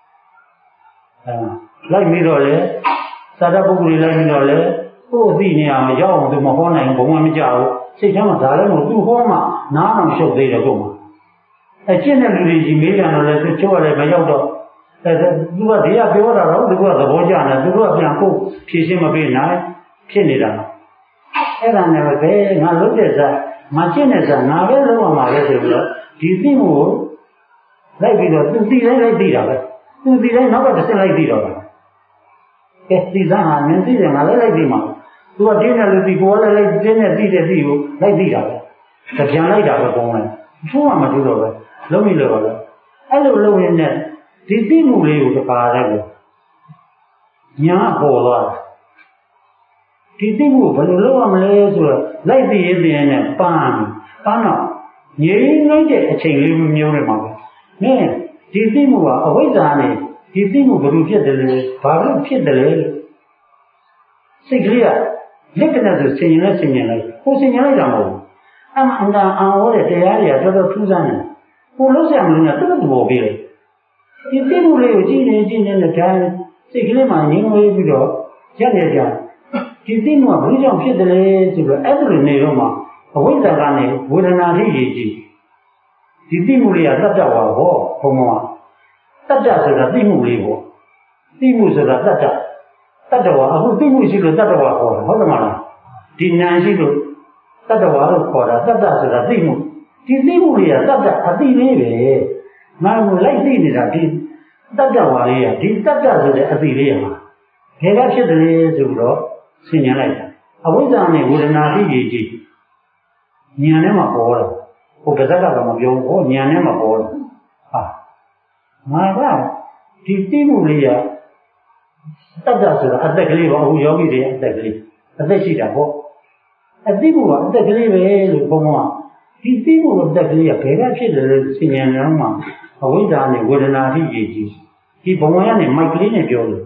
[SPEAKER 1] လိုက်ပြီးတော့လေသာတပုဂ္ဂိုလ်လိုက်ပြီးတော့လေကိုယ်အသိနေအောင်ရောက်အောင်သူမဟောနိုင်ဘုံမကြဘူးစိတ်ထဲမှာဒါလည်းမဟုတ်သူဟောမှနားအောင်ရှုပ်သေးတယ်ကိုယ်မှာအကျင့်တဲ့လူတွေကြီးမေးကြတော့လေသူချိုးရတယ်မရောက်တော့သူကဒီကပြောတာတော့သူကသဘောကျတယ်သူကပြန်ကိုဖြည့်ရှင်းမပေးနိုင်ဖြစ်နေတာအဲ့ဒါနဲ့ပဲငါလုပ်တဲ့စားမကျင့်တဲ့စားငါပဲလုပ်ရမှာပဲဆိုပြီးတော့ဒီသိမှုကိုလိုက်ပြီးတော့သူသိတိုင်းလိုက်သိတာပဲသူသိတိုင်းနောက်ကတစ်ဆင့်လိုက်သိတော့တယ်ကဲသိစားဟာမင်းသိတယ်ငါလည်းလိုက်သိမှာသူကတင်းတယ်လို့သိကိုယ်လည်းလိုက်တင်းတယ်သိတယ်သိကိုလိုက်သိတာပဲကြံလိုက်တာပဲပုံလိုက်သူကမတူတော့ပဲလုံးမိလို့ပဲအဲ့လိုလုပ်ရင်းနဲ့ဒီသိမှုလေးကိုတခါတည်းကိုညာပေါ်သွားတယ်ဒီသိမှုဘယ်လိုလုပ်ရမလဲဆိုတော့လိုက်သိရင်သိရင်နဲ့ပန်းတော့ငြိမ်းလိုက်တဲ့အချိန်လေးမျိုးနဲ့မှာပဲမင်းဒီသိမှုကအဝိဇ္ဇာနဲ့ဒီသိမှုဘယ်လိုဖြစ်တယ်လဲဘာလို့ဖြစ်တယ်လဲစိတ်ကလေးကလက်ကနဲ့ဆိုဆင်ញင်လိုက်ဆင်ញင်လိုက်ကိုဆင်ញင်လိုက်တာမဟုတ်ဘူးအမှန်တရားဟောတဲ့တရားတွေကတော်တော်ထူးဆန်းတယ်ကိုလုံးဆရာမလို့နဲ့တော်တော်ပေါ်ပြီးတယ်ဒီသိမှုလေးကိုကြည့်နေနဲ့ဒါစိတ်ကလေးမှငြိမ်းဝေးပြီးတော့ရက်နေကြဒီသိမှုကဘယ်ကြောင့်ဖြစ်တယ်လဲဆိုတော့အဲ့လိုနေတော့မှအဝိဇ္ဇာကနေဝေဒနာထိရည်ကြည့်ဒီသိမှုလေးကတတ်တဝါဟောဘုံမှာတတ်တဆိုတာသိမှုလေးပေါ့သိမှုဆိုတာတတ်တဝါအခုသိမှုရှိလို့တတ်တဝါခေါ်တယ်ဟုတ်တယ်မလားဒီဉာဏ်ရှိလို့တတ်တဝါလို့ခေါ်တာတတ်ဆိုတာသိမှုဒီသိမှုလေးကတတ်အသိလေးပဲငါ့ကိုလိုက်သိနေတာဒီတတ်ဝါလေးကဒီတတ်ဆိုတဲ့အသိလေးမှာဘယ်ကဖြစ်တယ်လဲဆိုတော့ဆင်ញင်လိုက်တာအဝိဇ္ဇာနဲ့ဝေဒနာသိကြည့်ဉာဏ်ထဲမှာပေါ်တယ်ဟိုပါဇက်ကတော့မပြောဘူးဟောဉာဏ်ထဲမှာပေါ်တယ်ဟာငါကဒီသိမှုလေးကတတ်ဆိုတာအသက်ကလေးပေါ့အခုယောဂီတွေအသက်ကလေးအသက်ရှိတာပေါ့အသိမှုကအသက်ကလေးပဲလို့ဘုံကဒီသိမှုအသက်ကလေးကဘယ်ကဖြစ်တယ်လဲဆင်ញင်နေတော့မှအဝိဇ္ဇာနဲ့ဝေဒနာသိကြည့်ဒီဘုံကကနေမိုက်ကလေးနဲ့ပြောလို့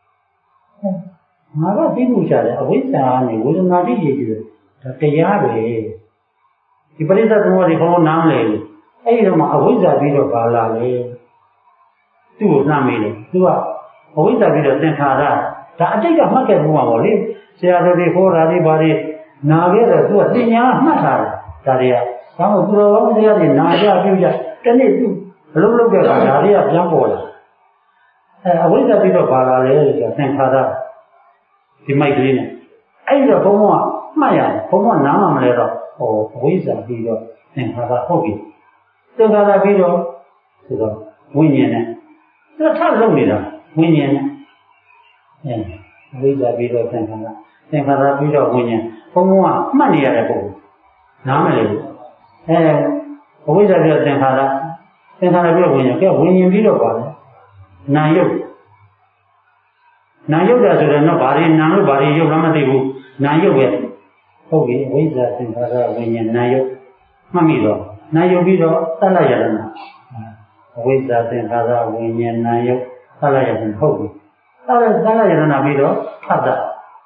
[SPEAKER 1] ငါကသိမှုချတယ်အဝိဇ္ဇာနဲ့ဝေဒနာသိကြည့်ဒါတရားပဲဒီပရိသတ်သမုပ္ပါဒ်ဘောနားမလဲအဲ့ဒီတော့မှအဝိဇ္ဇာပြီးတော့ပါလာလေသူ့ကိုနှမ်းမေးတယ်သူကအဝိဇ္ဇာပြီးတော့သင်္ခါရဒါအတိတ်ကမှတ်ခဲ့မှုမှာပေါ့လေဆရာတော်တွေဟောတာတွေဘာတွေနာခဲ့တော့သူကတင်ညာမှတ်ထားတယ်ဒါတွေကဘာလို့သူတော်ကောင်းတရားတွေနာကြပြုကြတနေ့သူဘလုံးလုံးခဲ့တာဒါတွေကပြန်ပေါ်လာအဝိဇ္ဇာပြီးတော့ပါလာလေဆိုတော့သင်္ခါရဒီမိုက်ကလေးနဲ့အဲ့ဒီတော့ဘုံကမှတ်ရတယ်ဘုံကနားမှမလဲတော့ဟိုအဝိဇ္ဇာပြီးတော့သင်္ခါရဟုတ်ပြီသင်္ခါရပြီးတော့ဆိုတော့ဝိညာဉ်နဲ့သူထပ်လုပ်နေတာဝိညာဉ်နဲ့အဝိဇ္ဇာပြီးတော့သင်္ခါရပြီးတော့ဝိညာဉ်ဘုံကမှတ်နေရတဲ့ပုံနားမလဲဘူးအဝိဇ္ဇာပြီးတော့သင်္ခါရပြီးတော့ဝိညာဉ်ကဲဝိညာဉ်ပြီးတော့ပါတယ်နာယုတ်တာဆိုတော့ဘာတွေနာလို့ဘာတွေယုတ်လားမသိဘူးနာယုတ်ပဲဟုတ်ပြီဝိဇ္ဇာသင်္ခါရဝိညာဉ်နာယုတ်မှတ်မိတော့နာယုတ်ပြီးတော့သတ်လိုက်ရတာအဝိဇ္ဇာသင်္ခါရဝိညာဉ်နာယုတ်သတ်လိုက်ရတယ်ဟုတ်ပြီသတ်လိုက်ရတာပြီးတော့ဖတ်တာ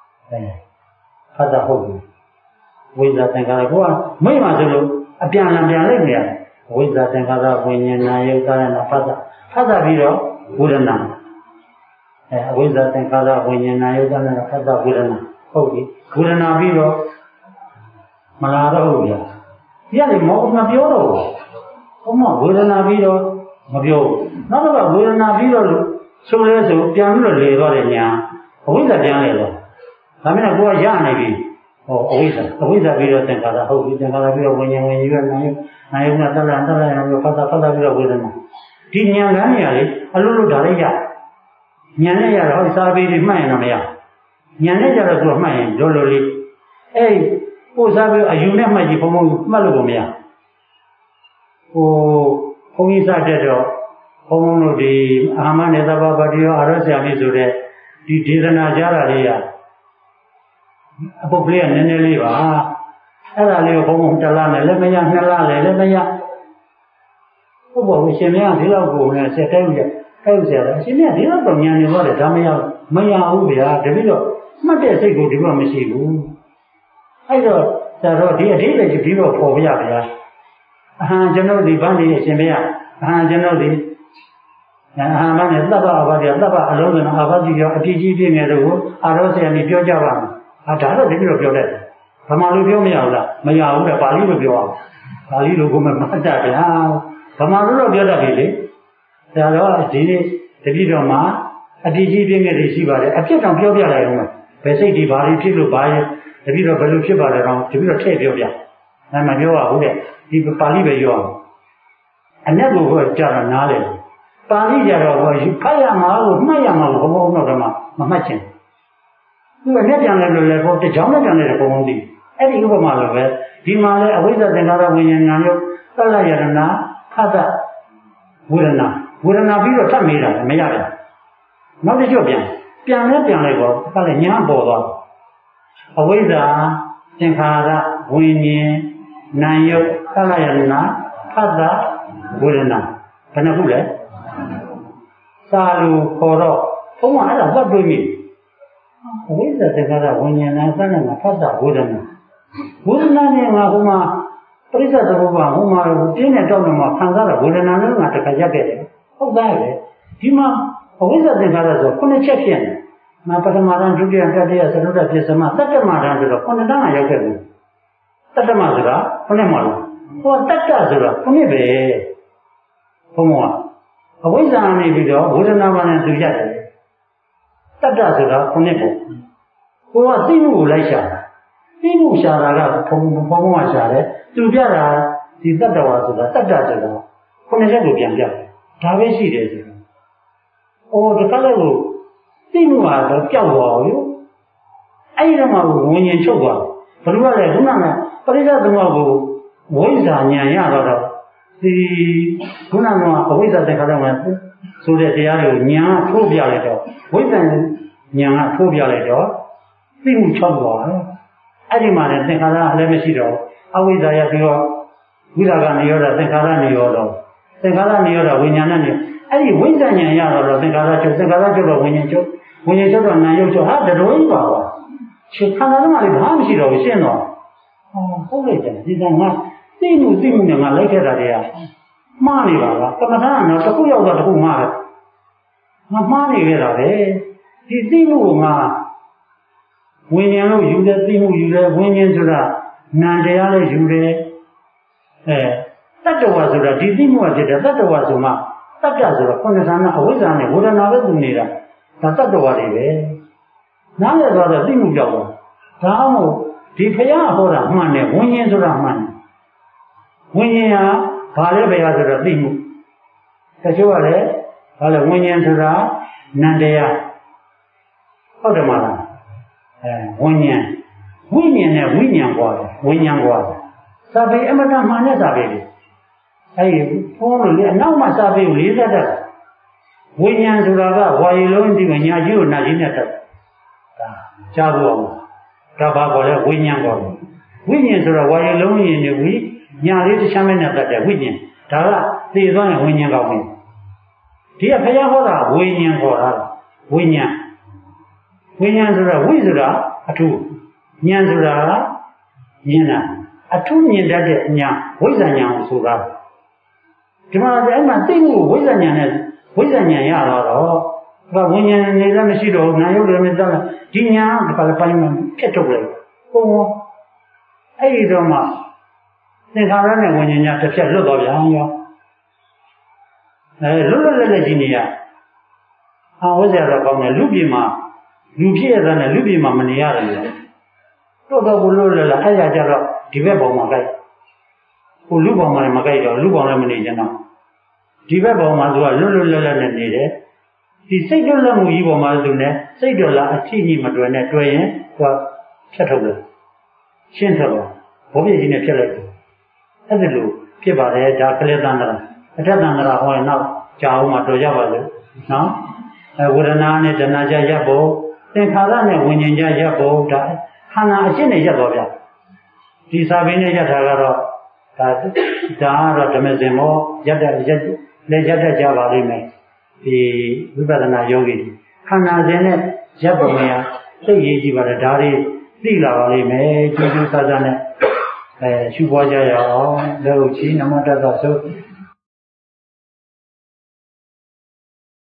[SPEAKER 1] ဟုတ်ပြီဝိဇ္ဇာသင်္ခါရကိုကမိတ်မှဆိုလို့အပြန်လိုက်နေရတယ်ဝိဇ္ဇာသင်္ခါရဝိညာဉ်နာယုတ်သတ်ရတာဖတ်တာပြီးတော့ဝေဒနာအဝိဇ္ဇာသင်္ခါရဝိညာဉ်နာယုတ်သတ်ရတာဖတ်တာဝေဒနာဟုတ်ပြီဝေဒနာပြီးတော့မလာတော့ဘူးဗျာဒီကနေမပြောတော့ဘူးဘုမဝေဒနာပြီးတော့မပြောဘူးနောက်တော့ဝေဒနာပြီးတော့လို့ဆိုလဲဆိုပြန်ပြီးတော့လေသွားတယ်ညာအဝိဇ္ဇာပြန်လေတော့ဒါမှမဟုတ်ကိုကရနေပြီဟောအဝိဇ္ဇာပြီးတော့သင်္ခါရဟုတ်ပြီသင်္ခါရပြီးတော့ဝိညာဉ်ပြီးတော့နာယုတ်ကတတ်လာပြီးဖတ်တာပြီးတော့ဝေဒနာဒီဉာဏ်ကန်းနေရလေအလုံးလုံးဒါလေးရဉာဏ်နဲ့ရတော့စာပေတွေမှတ်ရင်တော့မရဉာဏ်နဲ့ကြတော့သူကမှတ်ရင်လောလောလေးပို့စားပြီးအယူနဲ့မှတ်ကြည့်ဘုံမှတ်လို့မရဘုန်းကြီးစတဲ့တော့ဘုံဘုံတို့ဒီအာမနေသဘာဝတိရောအာရောဆရာကြီးဆိုတဲ့ဒီဒေသနာကြားတာလေးကအပုတ်ကလေးကနည်းနည်းလေးပါအဲ့ဒါလေးကိုဘုံဘုံတစ်လနဲ့လည်းမရနှစ်လလည်းမရဟုတ်ပါဘူးရှင်မရဒီလောက်ကိုလည်းဆက်တိုက်ရအဲ့ဆရာအရှင်မရဒီလောက်တော့ညာနေတော့တယ်ဒါမရဘူးဗျာတပည့်တော့မှတ်တဲ့စိတ်ကိုဒီမှာမရှိဘူးအဲ့တော့ဆရာတော်ဒီအဓိပ္ပာယ်ကြီးပြီးတော့ပေါ်ပြဗျာအဟံကျွန်တော်ဒီဗန်းဒီအရှင်မရအဟံကျွန်တော်ဒီအာမနဲ့သဗ္ဗအဘာတိသဗ္ဗအလုံးစုံအာဘာတိရောအတိကြီးပြည့်နေတယ်ကိုအာရောဆရာကြီးပြောကြပါမယ်ဒါတော့ဒီလိုပြောလိုက်တယ်ဗမာလိုပြောမရဘူးလားမရဘူးတဲ့ပါဠိလိုပြောအောင်ပါဠိလိုကမှမတတ်ဗျာဗမာလိုတော့ပြောတတ်ပြီလေဒါတော့ဒီနေ့တပည့်တော်မှာအတိကြီးပြည့်နေတယ်ရှိပါတယ်အပြစ်တောင်ပြောပြလိုက်အောင်ဘယ်စိတ်ဒီဘာလို့ဖြစ်လို့ဘာရဲ့တပည့်တော်ဘယ်လိုဖြစ်ပါလဲတော့တပည့်တော်ထည့်ပြောပြအဲ့မှာပြောရဘူးတဲ့ဒီပါဠိပဲပြောအောင်အနက်ကိုကြာတော့နားလေပါဠိကြတော့ဖတ်ရမှာလို့မှတ်ရမှာလို့ဘုံဘုံတော့မမှတ်ချင်သူကလက်ပြန်လဲလို့လဲပေါ့တကြောင်လက်ပြန်လဲဘုံဘုံသိအဲ့ဒီဥပမာလိုပဲဒီမှာလဲအဝိဇ္ဇသင်္ခါရဝိညာဉ်နာယုတ်သလယရဏဖတ်တာဝေဒနာပြီးတော့ထပ်မေးတာမရဘူးနောက်တစ်ချက်ပြန်လဲပေါ့ကလည်းညာပေါ်သွားအဝိဇ္ဇသင်္ခါရဝိညာဉ်နာယုတ်သလယရဏဖတ်တာဝေဒနာဘယ်နှခုလဲစာလူခေါ်တော့ဘုံကအဲ့ဒါသတ်တွေ့ပြီအဝိဇ္ဇသင်္ခါရဝိညာဉ်နဲ့သဏ္ဍာန်ဖတ်တာဝေဒနာနဲ့ငါဟိုမှာပရိစ္ဆေသဘောကဟိုမှာပြင်းတဲ့တောက်တော့မှခံစားတာဝေဒနာနဲ့ငါတခါရက်ခဲ့တယ်ဟုတ်သားရဲ့ဒီမှာအဝိဇ္ဇသင်္ခါရဆို9ချက်ဖြစ်နေငါပထမတန်းဒုတိယတတိယသရုပ်တပြစ္ဆမတတ္တမတန်းဆိုတော့9တန်းကရောက်ခဲ့ဘူးတတ္တမဆိုတာ9မှာလို့ဟိုတတ္တဆိုတာ9ပဲဘုံကအဝိဇ္ဇာနေပြီးတော့ဝေဒနာမှနဲ့သူရတယ်တတ္တဆိုတာ9ပေါ့ကိုကသိမှုကိုလိုက်ရှာတာသိမှုရှာတာကဘုံကရှာတယ်သူပြတာဒီတတ္တဝါဆိုတာတတ္တဆိုတာ9ချက်ကိုပြန်ပြဒါပဲရှိတယ်ဆိုတော့ဒီကလည်းကိုသိမှုကတော့ပျောက်သွားရောအဲ့ဒီတော့မှဝิญဉ်ချုပ်သွားဘယ်လိုလဲခုနကပရိစ္ဆေသမုပ္ပါကိုဝိဇ္ဇာဉာဏ်ရတော့ဒီခုနကအဝိဇ္ဇာသင်္ခါရမှာဆိုတဲ့တရားတွေကိုဉာဏ်ထိုးပြလိုက်တော့ဝိဇ္ဇာဉာဏ်ကထိုးပြလိုက်တော့သိမှုချုပ်သွားတယ်အဲ့ဒီမှာလည်းသင်္ခါရလည်းမရှိတော့အဝိဇ္ဇာရပြီးတော့ဝိဇ္ဇာကနေရောတာသင်္ခါရနေရောတော့သင်္ခါရနေရောတာဝိညာဏနဲ့အဲ့ဒီဝိဇ္ဇာဉာဏ်ရတော့သင်္ခါရချုပ်တော့ဝိညာဉ်ချုပ်တော့နာယုတ်ချုပ်ဟာတတော်ကြီးပါပါရှင်ခန္ဓာမှာလည်းဘာမှမရှိတော့ဘူးရှင်းတော့ဟုတ်လေတဲ့ဒီကငါသိမှုနဲ့ငါလိုက်ခဲ့တာတွေကမှားနေပါလားကမ္မထာကတော့တစ်ခုရောက်တော့တစ်ခုမှားတယ်ငါမှားနေခဲ့တာပဲဒီသိမှုကငါဝိညာဉ်လို့ယူတယ်သိမှုယူတယ်ဝိညာဉ်ဆိုတာနာမ်တရားလည်းယူတယ်တတ္တဝါဆိုတာဒီသိမှုကဖြစ်တယ်တတ္တဝါဆိုမှတတ္တဆိုတာခုနကကအဝိဇ္ဇာနဲ့ဝေဒနာပဲသူနေတာဒါတတ္တဝါတွေပဲနားလည်သွားတော့သိမှုကြောက်တော့ဒါအောင်မို့ဒီဖရာဟောတာမှန်တယ်ဝိညာဉ်ဆိုတာမှန်တယ်ဝိညာဉ်ဟာဘာလဲဖရာဆိုတော့သိမှုတချို့ကလည်းဘာလဲဝိညာဉ်ဆိုတာနန္တရားဟုတ်တယ်မလားဝိညာဉ်နဲ့ဝိညာဉ်ကွာစာပေအမတမှန်တဲ့စာပေတွေအဲဒီဘုန်းလို့လေအနောက်မှာစာပေကိုလေးစားတတ်ဝိညာဉ်ဆိုတာကဝါရီလုံးဒီမှာညာကြီးကိုနာကြီးနဲ့တတ်ဒါကြားဖို့အောင်ဒါဘာခေါ်လဲဝိညာဉ်ခေါ်တယ်ဝိညာဉ်ဆိုတာဝါရီလုံးရင်နေဝိညာလေးတစ်ချမ်းမဲ့နဲ့တတ်တယ်ဝိညာဉ်ဒါကသိသွားရင်ဝိညာဉ်ကောင်းတယ်ဒီကဘုရားဟောတာဝိညာဉ်ခေါ်တာဝိညာဉ်ဆိုတာဝိဆိုတာအထုဉာဏ်ဆိုတာဉာဏ်တာအထုမြင်တတ်တဲ့ဉာဏ်ဝိဇ္ဇာဉာဏ်ကိုဆိုတာဒီမှာအဲ့မှာသိမှုဝိဇ္ဇာဉာဏ်နဲ့ဝိဇ္ဇာဉာဏ်ရတော့ဒါဝိညာဉ်နေလည်းမရှိတော့ဘူးနာယုတ်လည်းမရှိတော့ဒီဉာဏ်ကလည်းပိုင်းမှဖြတ်ထုတ်လိုက်ဟုတ်အဲ့ဒီတော့မှသင်္ခါရနဲ့ဝိညာဉ်ညာတစ်ဖြတ်လွတ်သွားပြန်ရောလွတ်လည်းကြည့်နေရဝိဇ္ဇာတော့ကောင်းတယ်လူပြည်မှာလူဖြစ်ရတဲ့လူပြည်မှာမနေရတယ်လေတော့ဘလို့လဲအဲ့ရကြတော့ဒီဘက်ပေါ်မှာကြိုက်ကိုလူပေါ်မှာမကြိုက်တော့လူပေါ်လည်းမနေကြတော့ဒီဘက်ပေါ်မှာသူကလွတ်နဲ့နေတယ်ဒီစိတ်လွတ်လပ်မှုကြီးပေါ်မှာသူနဲ့စိတ်တော်လားအချိကြီးမတွယ်နဲ့တွယ်ရင်သူကဖြတ်ထုတ်တယ်ရှင်းထုတ်တယ်ဘောပြည့်ကြီးနဲ့ဖြတ်လိုက်တယ်အဲ့ဒါလိုဖြစ်ပါတယ်ဒါကလေးသန္တရာအထက်သန္တရာဟောရင်နောက်ကြာအောင်မှတော်ကြပါလို့နော်ဝေဒနာနဲ့တဏှာကြရပ်ဖို့သင်္ခါရနဲ့ဝิญဉ်ကြရပ်ဖို့ဒါခန္ဓာအရှင်းနဲ့ရပ်တော့ဗျာဒီစာပေနဲ့ရပ်တာကတော့ဒါကတော့ဓမ္မစင်မောရပ်တဲ့လက်ရပ်တတ်ကြပါလိမ့်မယ်ဒီဝိပဿနာယောဂီခန္ဓာစဉ်နဲ့ရပ်ပုံရသိရေးကြည့်ပါလေဒါတွေသိလာပါလိမ့်မယ်ကျူးကျူးဆဆနဲ့ရှုပွားကြရအောင်လက်ဟုတ်ချီနမတ္တသသု